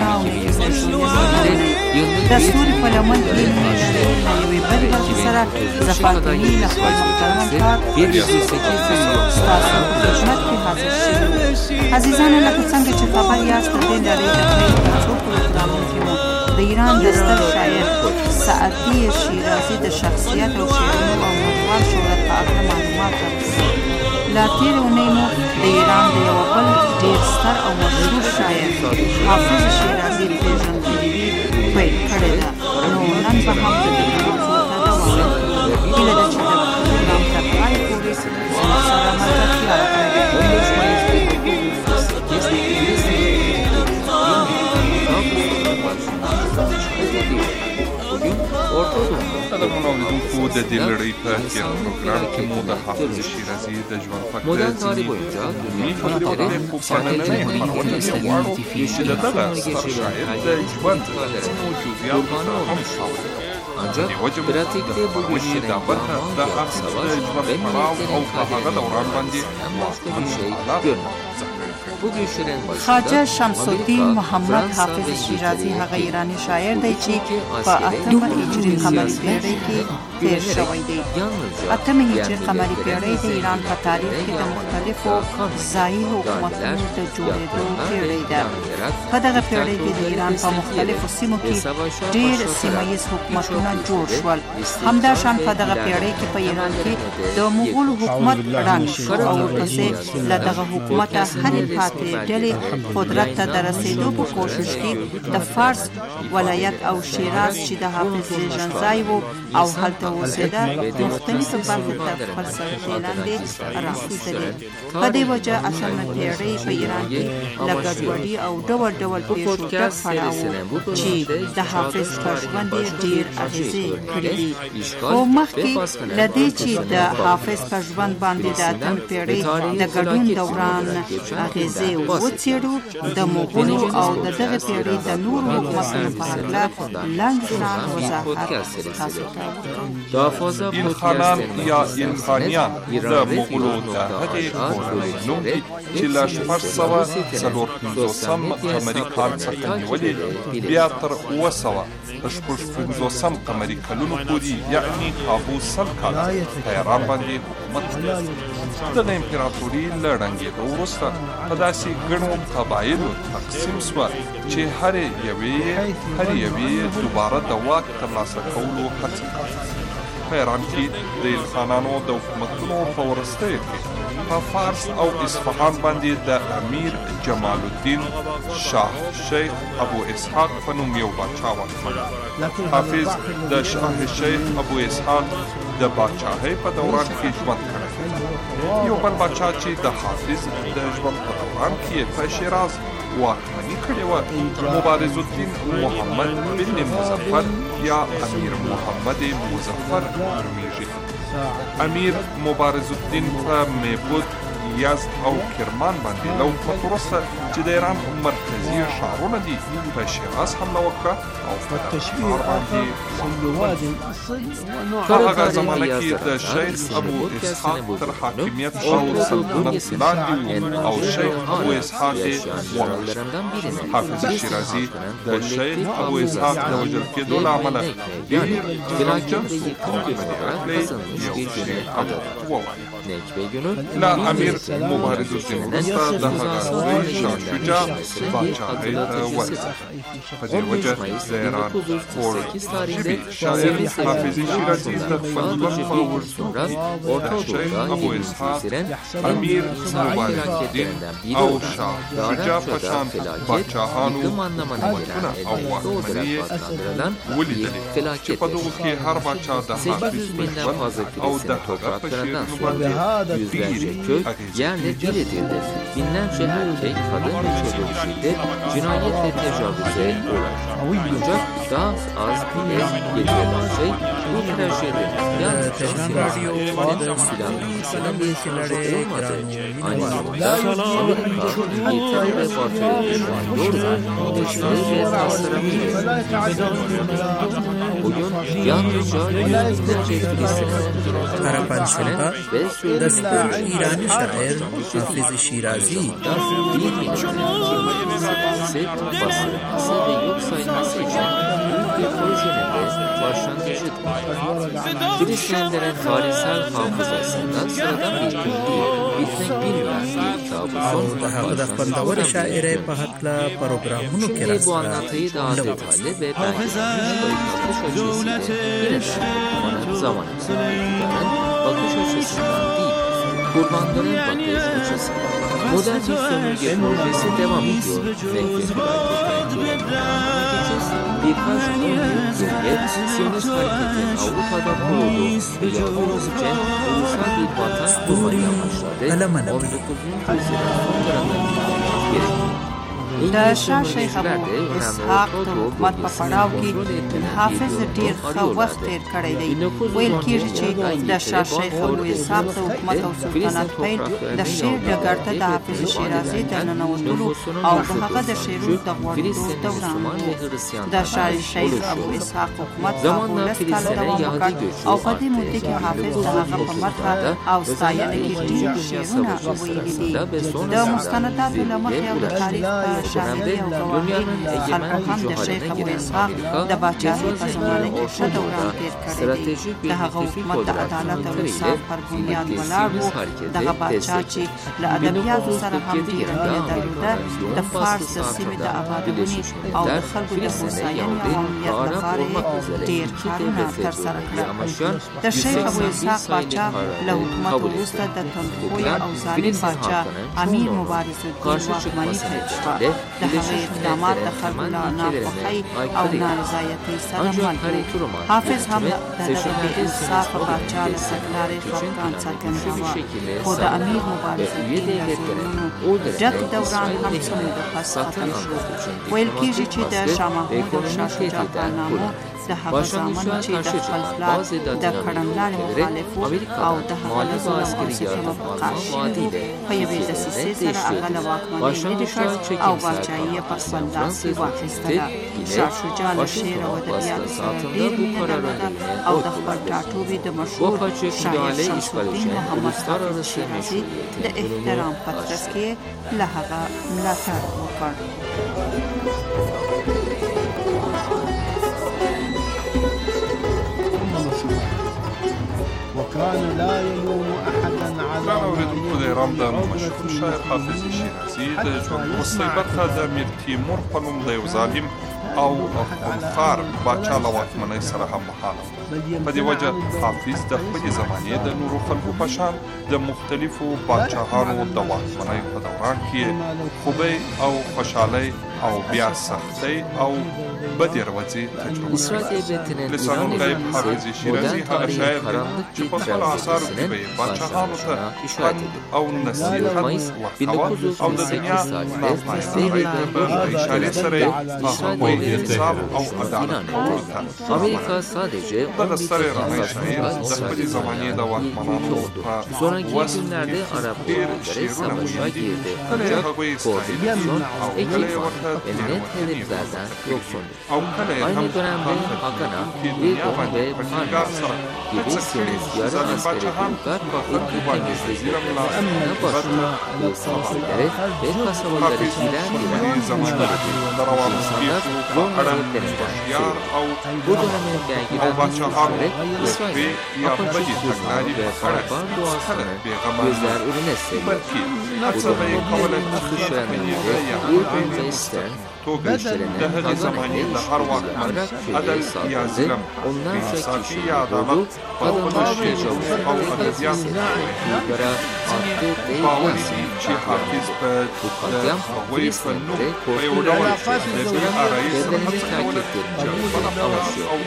د ستوري په لمن کې یوې بلې برخې سره زفاکیني له خپل محترم کار ستاسو په خدمت کې حاضر شوي. عزیزانو لکه څنګه چې خبر یاست د دې لړۍ د پیل په څو پروګرامونو کې مو د ایران د ستر شاعر سعدي شیرازي د شخصیت او شعرونو او نړیوال شهرت په اړه معلومات راکړي. لا تېرې اونۍ مو د ایران د یوه بل ډېر ستر او مشهور شاعر حافظ شیرازي پېژندګلوي پیل کړې ده. نو نن به هم د دې موضوع ته دوام ورکړو. هیله ده چې د پروګرام تر پای پورې زموږ سره ملګرتیا وکړئ. قدرمن اوریدونکو د دې لړۍ په تېر پروګرام کې مو د حافظ شیرازي د ژوند په اړه ځینې علمي خبرې په پاننۍ خپرونه کې غواړو چې د دغه ستر شاعر د ژوند ځینو جزئیاتو هم شامل ancak pratikte bu güçlerin daha savaş ve milletlerin kaderinde hem başka bir şey görmüyor. خواجه شمس الدین محمد حافظ شیرازي هغه ایرانی شاعر دی چې په اتمه هجري قمري پیړۍ کې تیر شوی دی. اتمه هجري قمري پیړۍ د ایران په تاریخ کې د مختلفو ځایي حکومتونو د جوړېدو پیړۍ ده. په دغه پیړۍ کې د ایران په مختلفو سیمو کې ډېر سیمه ییز حکومتونه جوړ شول. همداشان په دغه پیړۍ کې په ایران کې د مغول حکومت ړنګ شو او ورپسې له دغه حکومته هرې پاتې ډلې قدرت ته د رسېدو په کوشش کې د فارس ولایت او شیراز چې د حافظ زیږنځای و او هلته اوسېده مختلفې برخې ته فلسفې لاندې راخیستلې. په دې وجه اتمه پېړۍ په ایران کې له ګډوډي او ډول ډول پېښو ډک پړاو چې د حافظ په ژوند یې ډېر اغېزې کړې دي. خو مخکې له دې چې د حافظ په ژوند باندې د اتمې پېړۍ د ګډون دوران اغېزې وڅېړو، د مغولو او د دغه پېړۍ د نورو حکومتونو په هکله لنډ شان وضاحت تاسو ته وکړو. ایلخانان یا ایلخانیان د مغولو د هغې کورنۍ نوم دی چې له شپږ سوه څلور پنځوسم قمري کال څخه نیولې بیا تر اوه سوه شپږ پنځوسم قمري کلونو پورې یعنې کابو سل کال په ایران باندې حکومت وکړ. دغه امپراتوري له ړنګېدو وروسته په داسې ګڼو قبایلو تقسیم شوه چې هر یوې هر یوې دوباره د واک ترلاسه کولو هڅه کوله. په ایران کې د ایلخانانو د حکومتونو په وروستیو کې په فارس او اصفهان باندې د امیر جمال الدین شاه شیخ ابو اسحاق په نوم یو باچا واکمن. حافظ د شاه شیخ ابو اسحاق د باچاهۍ په دوران کې ژوند کړی. یو بل باچا چې د حافظ د ژوند په دوران کې په شیراز واکمني کړې وه مبارز الدین محمد بن مظفر یا امیر محمد مظفر نومیږي. امیر مبارز الدین په میبود، یزد او کرمان باندې له حکومت وروسته چې د ایران مرکزي ښارونه دي په شیراز حمله وکړه او په دغه ښار باندې په هغه زمانه کې د شیخ ابو اسحاق تر حاکمیت او سلطنت لاندې او شیخ ابو اسحاق یې ووژل. حافظ شیرازي د شیخ ابو اسحاق د وژل کېدو له امله ډېر غمجن شو او په دې هکله یو شعر ووایه. له امیر مبارز الدین وروسته د هغه زوی شاه شجاع باچاهۍ ته ورسېد. په دې وجه د ایران خوږ ژبې شاعر حافظ شیرازي د خپل ژوند په اوږدو کې د شیخ ابو اسحاق، امیر مبارز الدین او شاه شجاع په شان باچاهانو حکومتونه او واکمني یې ولیدلې چې په دغو کې هر باچا د حافظ په ژوند او د هغه په شعرونو باندې Yüzlerce köy yerle bir edildi. Binlerce erkek, kadın ve çocuk şiddet, cinayet ve tecavüze uğrar. Ancak daha az ez getirilen şey bu trajedinin yalnızca silahlı silahlı bir silahlı olmadı. Aynı zamanda Amerika, İngiltere ve Batı'ya doğrudan desteği ve tasarımıyla. Bugün yalnızca yüzlerce Filistin'e Arapanşan'da دستور ایرانی شاعر حافظ شیرازی Filistinlilerin tarihsel hafızasında sıradan bir gün değil, bitmek bilmeyen bir kabusun خوندور شاعر په هکله پروګرامونو کې راځي. Bu anlatıyı daha detaylı ve belki zaman bakış açısından değil, kurbanların bakış açısından. Modern bir sömürge projesi devam ediyor ve birkaç on yıl geriye Siyonist hareketin Avrupa'da kurulduğu ve Yahudice ulusal bir vatan kurmayı amaçladı. on dokuzuncu yüzyılın sonlarında gerekli. د شاه شیخ ابو اسحاق د حکومت په پړاو کې حافظ ډیر ښه وخت تیر کړی دی. ویل کېږي چې د شاه شیخ ابو اسحاق د حکومت او سلطنت پیل د شعر ډګر ته د حافظ شیرازي د ننوتلو او د هغه د شعرونو د غوړېدو دوران و. د شاه شیخ ابو اسحاق حکومت په اوولس کاله دوام وکړ او په دې موده کې حافظ د هغه په مدحه او ستاینه کې ډېر شعرونه ویلي دي. د مستنداتو له مخې او د تاریخ په کننده دنیانın egemen cühaline giren Amerika, د باچاهۍ په زمانه کې ښه دوران تېر کړی دی. د هغه حکومت د عدالت او انصاف پر بنیاد ولاړ و. دغه باچا چې له ادبیاتو سره هم ډېره مینه درلوده، د فارس د سیمې د آبادونې او د خلکو د هوساینې او امنیت لپاره یې ډېر کارونه ترسره کړل. د شیخ ابواسحاق باچا له حکومت وروسته د تندخویه او ظالم باچا امیر مبارز الدین واکمني پیل شوه. د هغه اقدامات د خلکو له ناخوښۍ او نارضایتۍ سره مل وو. حافظ هم د دغه بې انصافه باچا له تګلارې خفګان څرګنداوه، خو د امیر مبارز الدین له ظلمونو ډک دوران هم څه موده پس ختم شو. ویل کېږي چې د شاه محمود او شاه شجاع په نامو د هغه زامن چې د خپل پلار د کړنلارې مخالف او د هغه له ظلم او ستمه په قهر شوي وو، په یوې دسیسې سره هغه له واکمنۍ لرې کړ او باچایي یې په خپل لاس کې واخیستله. شاه شجاع له شعر او ادبیاتو سره ډېر مینه درلوده او د خپل ټاټوبي د مشهور شاعر شمس الدین محمد حافظ شیرازي د احترام په ترڅ کې له هغه ملاتړ وکړ. وكان لا يلوم احدا على اوریدونکو د ایران د مشهور شاعر حافظ شیرازي د ژوند وروستۍ برخه د امیر تیمور په نوم د یو ظالم او خونخوار باچا له واکمنۍ سره هم مخالف. په دې وجه حافظ د خپلې زمانې د نورو خلکو په شان د مختلفو باچاهانو د واکمنۍ په دوران کې خوبۍ او خوشحالۍ او بیا سختۍ او بدې روزي تجربه کړې. لسان الغیب حافظ شیرازي هغه شاعر دی چې په خپلو اثارو کې به یې باچاهانو ته پند او نصیحت ورکاوه او د دنیا ناپایدارۍ ته په اشارې سره یې هغوی انصاف او عدالت کولو ته دغه ستر ایرانی شاعر د خپلې زمانې د واکمنانو په وصف کې ډېر شعرونه ویلي دي. کله یې هغوی ستایلي او کله یې ورته تېروتنې او کله یې هم په خدمتونکي دنیا باندې په ټینګار سره هڅه کړې چې ظالم باچاهان په خلکو باندې د ظلم له بد حافظ په خپلې زمانه کې د روانو پېښو په اړه هوښیار او او باچاهانو د شپې یا بدې تګلارې په اړه هېڅکله بېغمه نه بلکې هڅه به یې کوله چې خپلې یا توګه د هغې زمانې د هر واکمن عدل یا ظلم، بېانصافي یا عدالت او د شعر او ادبیاتو باور دي چې حافظ په د هغوی په نوم په یو ډول د بې آرایۍ سره هڅه کوله چې خپله خلاصي او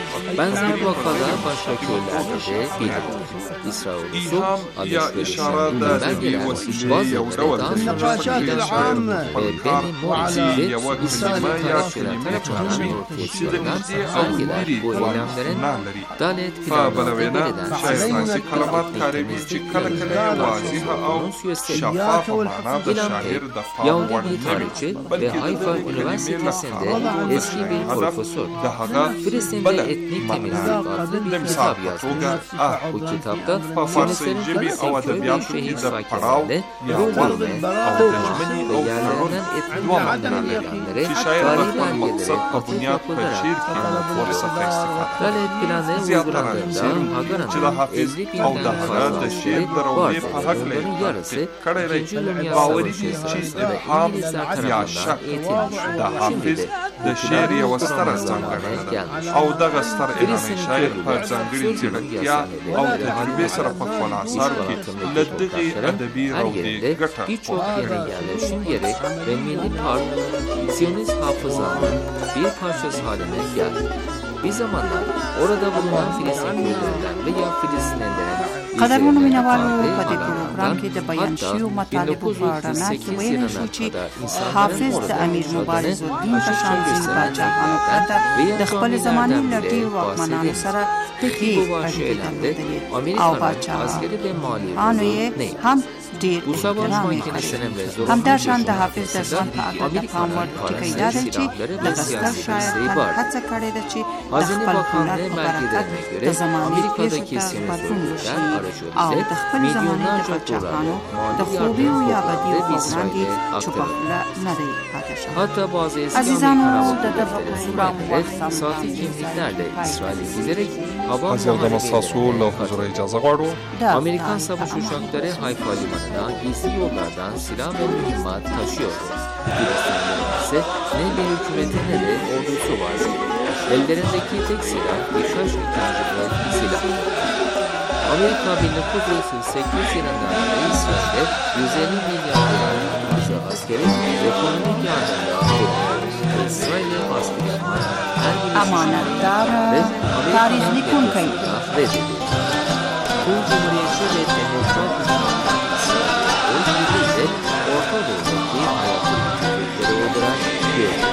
ایهام یا اشاره د ادبي وسیلې یو ډول دی چې په کې شاعر خپل کار وعلي یوه کلمه یا کلمې کاروي چې د نږدې او لرې معنا لري. په بله وینا شاعر داسې کلمات کاروي چې کله کله یې واضحه او شفافه معنا د شاعر د فهم وړ نه وي، بلکې د دغو کلمې له کارولو څخه هدف د هغه بله معنا د مثال په توګه اه په فارسي ژبې او ادبیاتو کې د پړاو یا ور او د ژمنې او تړون دوه معنا لري چې شاعر د خپل مقصد په بنیاد په شعر کې ورڅخه استفاده کوي. زیاتره شعرونه چې د حافظ او د هغه د شعر د روحیې په هکله یې تحقیق کړی دی باوري دي چې ابهام یا شک د حافظ د شعر یوه ستره ځانګړنه ده او دغه ستر ایراني شاعر په ځانګړې ځیرکتیا او تجربې سره په خپلو اثارو کې له دغې ادبي روضې ګټه پورته کړې. Siyonist hafızanın bir parçası haline geldi. Bir zamanlar orada bulunan Filistin köylerinden veya Filistinlilerin قدرمنو مینوالو په دې پروګرام کې د بیان شویو مطالبو په رڼا کې ویل شو چې حافظ د امیر مبارز الدین په شان ځینې پاچاهانو پرته د خپلې زمانې له ډېرو واکمنانو سره ښې اړیکې درلودلې او پاچاهانو یې هم ډېر احترام یې کړی. همداشان د حافظ د ژوند په اړه د پام وړ ټکی دا دی چې دغه ستر شاعر تل هڅه کړې ده چې د خپل هنر په برکت د زمانې پېښو ته غبرګون وشي او د خپل زمانه د پاچاهانو د خوبي او یا بدی او وړاندې چوپخله نه دی پاتې شوی. عزیزانو د دغه پروګرام وخت ساعتی kimlikler de İsrail'e giderek hava از یو دم ستاسو له حضور اجازه غواړو. Amerikan savaş uçakları Hayfa limanına gizli yollardan silah ve mühimmat taşıyordu. Filistinlilerin ise ne bir hükümeti ne de ordusu vardı. Ellerindeki tek silah birkaç ikinci bir silah. Amerika bin dokuz yüz otuz sekiz yılından beri İsrail'de yüz elli milyar dolar askeri ve ekonomik yardımla veriyor. İsrail'e baskı yapmak her bir امانتدار تاریخ لیکونکی reddediyor. Bu Cumhuriyetçi ve Demokrat İsrail'de ise Orta Doğu'daki hayatın hükümetleri olarak görüyor.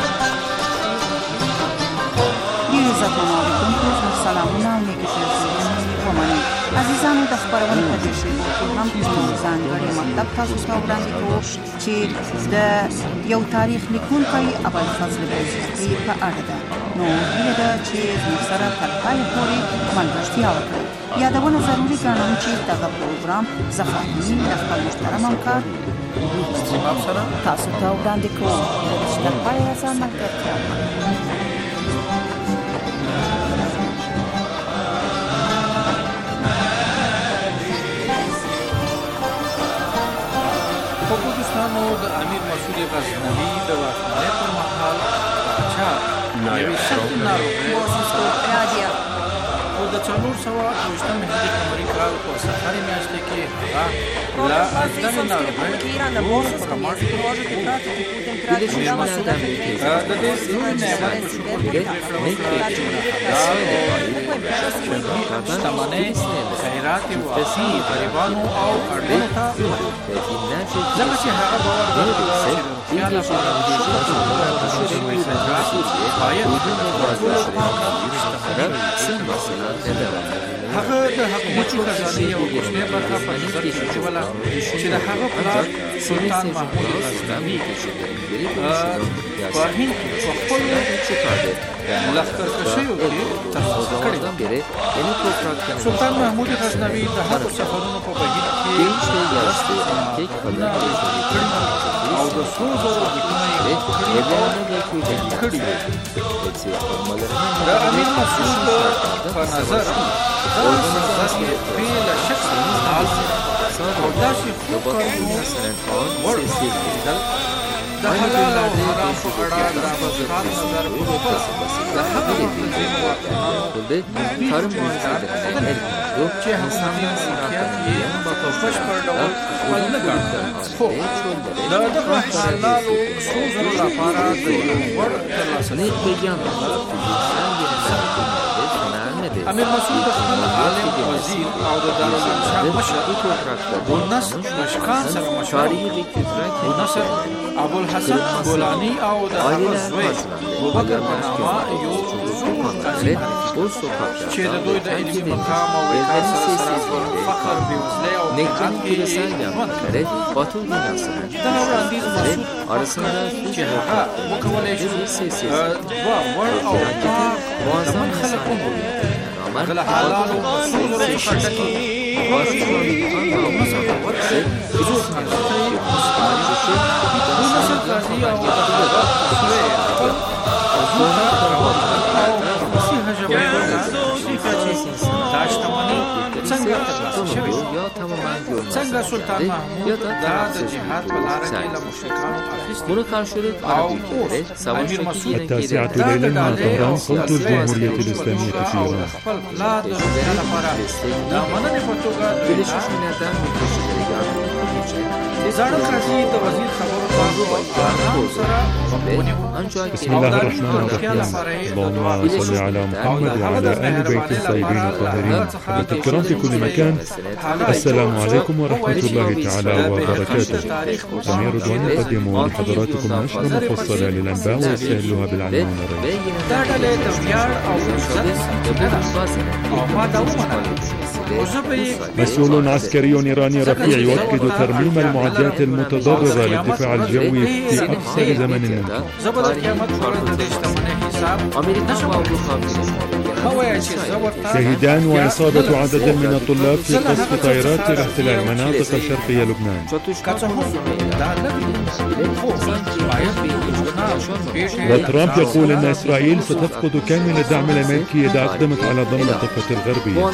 ډیرو زخمونو اوریدونکو زموږ سلامونه او نیکې ښېګڼې ومنئ. عزیزانو د خپرونې په دې شیبو کې هم یو ځانګړی مطلب تاسو ته وړاندې کوو چې د یو تاریخ لیکونکی ابوالفضل بایزیدي په اړه ده. نو هیله ده چې زموږ سره تر پایه پورې ملګرتیا وکړئ. یادونه ضروري ګڼم چې دغه پروګرام زه فاطمې له خپل محترم همکار تاسو ته وړاندې کوو. چې تر پایه راسره ملګرتیا وکړئ. خو دوستانو د امیر مسعود غزنوي د واکمنۍ پر مهال پاچا یوې سختې ناروغۍ او د څلور سوه اوویشتم هجري قمري کال په سفرې میاشتې کې هغه له دغې ناروغۍ نور پر مټ امیر مسعود د دې لوی نعمت په شکر کې پرېکړه وکړه شتمنۍ خیرات یې واسي غریبانو او اړمنو ته ځکه چې هغه باور درلود چې د روغتیا لپاره باید هغه د حکومتي خزانې یوه کوچنۍ برخه په نظر کې اچوله چې د هغه پلار سلطان محمود غزنوي په هند کې په خپلو لښکرکشیو کې ترسره کړې ده. سلطان محمود غزنوي د هغو سفرونو په بهیر کې او د څو زرو لیکونه یې کړي دي. د امیر مسعود په نظر دا سفر بې له شک او داسې خوب کارونو وړ کېدل د حلال او حرام په اړه د افغان نظر په خپل د هغه تنظیم واکمنانو tarım muhasebelerine el kondu, چې insanların حکومت silahlarını یې په بشپړ ډول خپل نه کړ. خو د دغه حلالو څو زرو لپاره د یو وړ ترلاسه امیر مسعود د خپل عالم وزیر او د دارالانشا مشر بونصر مشکان سره مشورې بونصر ابوالحسن بولاني او د هغه زوی ابوبکر په نامه یو چې د دوی د علمي مقام او وقار سره سره پر فخر بېوزلۍ او قناعت کې ژوند کوي. دغه وړاندیز مسعود چې هغه وکولی شو دوه وړ او دمن خلک ومومي. غله حلالو څو زرو څخه ډکې بونصر قاضي او د هغه زوی خپل دا شتمني څنګه ترلاسه شوې؟ څنګه سلطان محمود دا د جهاد په لاره کې له مشرکانو اخیستې او اوس امیر مسعود التاسعة ليلا من طهران صوت الجمهورية الإسلامية في إيران. خپل پلار د روغتیا لپاره د مننې په توګه دوی زاړه قاضي د وزیر خبرو ته په آرام سره ونیو. بسم الله الرحمن الرحيم. اللهم صل على محمد وعلى آل بيت الطيبين الطاهرين. حضرات الكرام في كل مكان، السلام عليكم ورحمة الله تعالى وبركاته. سمير رضوان يقدم لحضراتكم نشرة مفصلة للأنباء ويستهلها بالعناوين الرئيسية. مسؤول عسكري إيراني رفيع يؤكد ترميم المعدات المتضررة للدفاع الجوي في أقصر زمن ممكن. شهدان وإصابة عدد من الطلاب في قصف طائرات الاحتلال مناطق شرقي لبنان. وترامب يقول أن إسرائيل ستفقد كامل الدعم الأمريكي إذا أقدمت على ضم الضفة الغربية.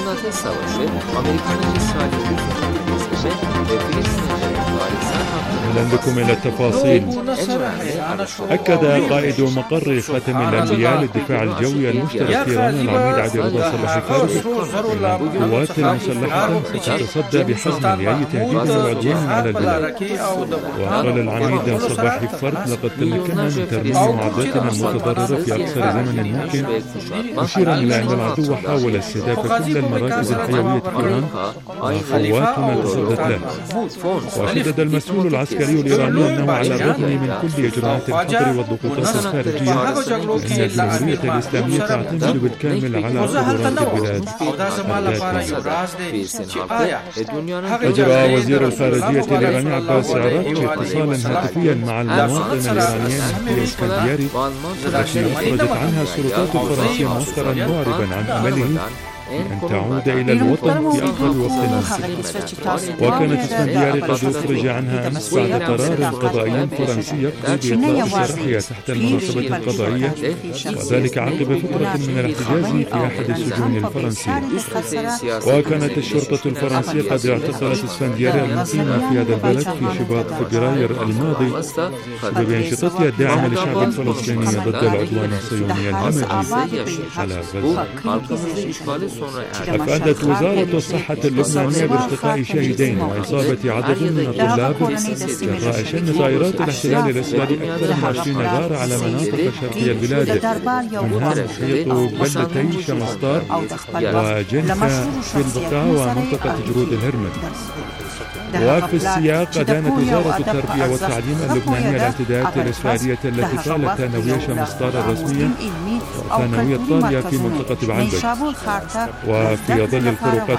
أهلا بكم إلى التفاصيل. أكد قائد مقر خاتم الأنبياء للدفاع الجوي المشترك في إيران العميد عادل رضا صلاح فارس أن القوات المسلحة ستتصدى بحزم لأي تهديد أو عدوان على البلاد. وقال العميد صباحي فرد لقد تمكنا من ترميم معداتنا المتضررة في أقصر زمن ممكن، مشيرا إلى أن العدو حاول استهداف كل المراكز الحيوية في إيران وقواتنا تصدت له. وشدد المسؤول العسكري الإيراني أنه على الرغم من كل إجراءات الحظر والضغوطات الخارجية فإن الجمهورية الإسلامية تعتمد بالكامل على قدرات البلاد. أجرى وزير الخارجية الإيراني عباس عراقچي اتصالا هاتفيا مع المواطن الإيرانيين في اسكندياري التي أخرجت عنها السلطات الفرنسية مؤخرا معربا عن أمله أن تعود إلى الوطن في أقرب وقت ممكن. وكانت اسكندياري قد أخرج عنها أمس بعد قرار قضائي فرنسي يقضي بإطلاق سراحها تحت المناصبة القضائية، وذلك عقب فترة من الاحتجاز في أحد السجون الفرنسية. وكانت الشرطة الفرنسية قد اعتقلت اسكندياري المقيمة في هذا البلد في شباط فبراير الماضي بسبب أنشطتها الداعمة للشعب الفلسطيني ضد العدوان الصهيوني الهمجي على غزة. أفادت وزارة الصحة اللبنانية بارتقاء شاهدين وإصابة عدد من الطلاب جراء شن طائرات الاحتلال الإسرائيلي أكثر من عشرين غارة على مناطق شرقية البلاد، منها محيط بلدتي شمسطار وجنكا في البقاع ومنطقة جرود الهرمل. وفي السياق أدانت وزارة التربية والتعليم اللبنانية الاعتداءات الإسرائيلية التي طالت ثانوية شمسطار الرسمية وثانوية طالية في منطقة بعلبك. وفي ظل الفروقات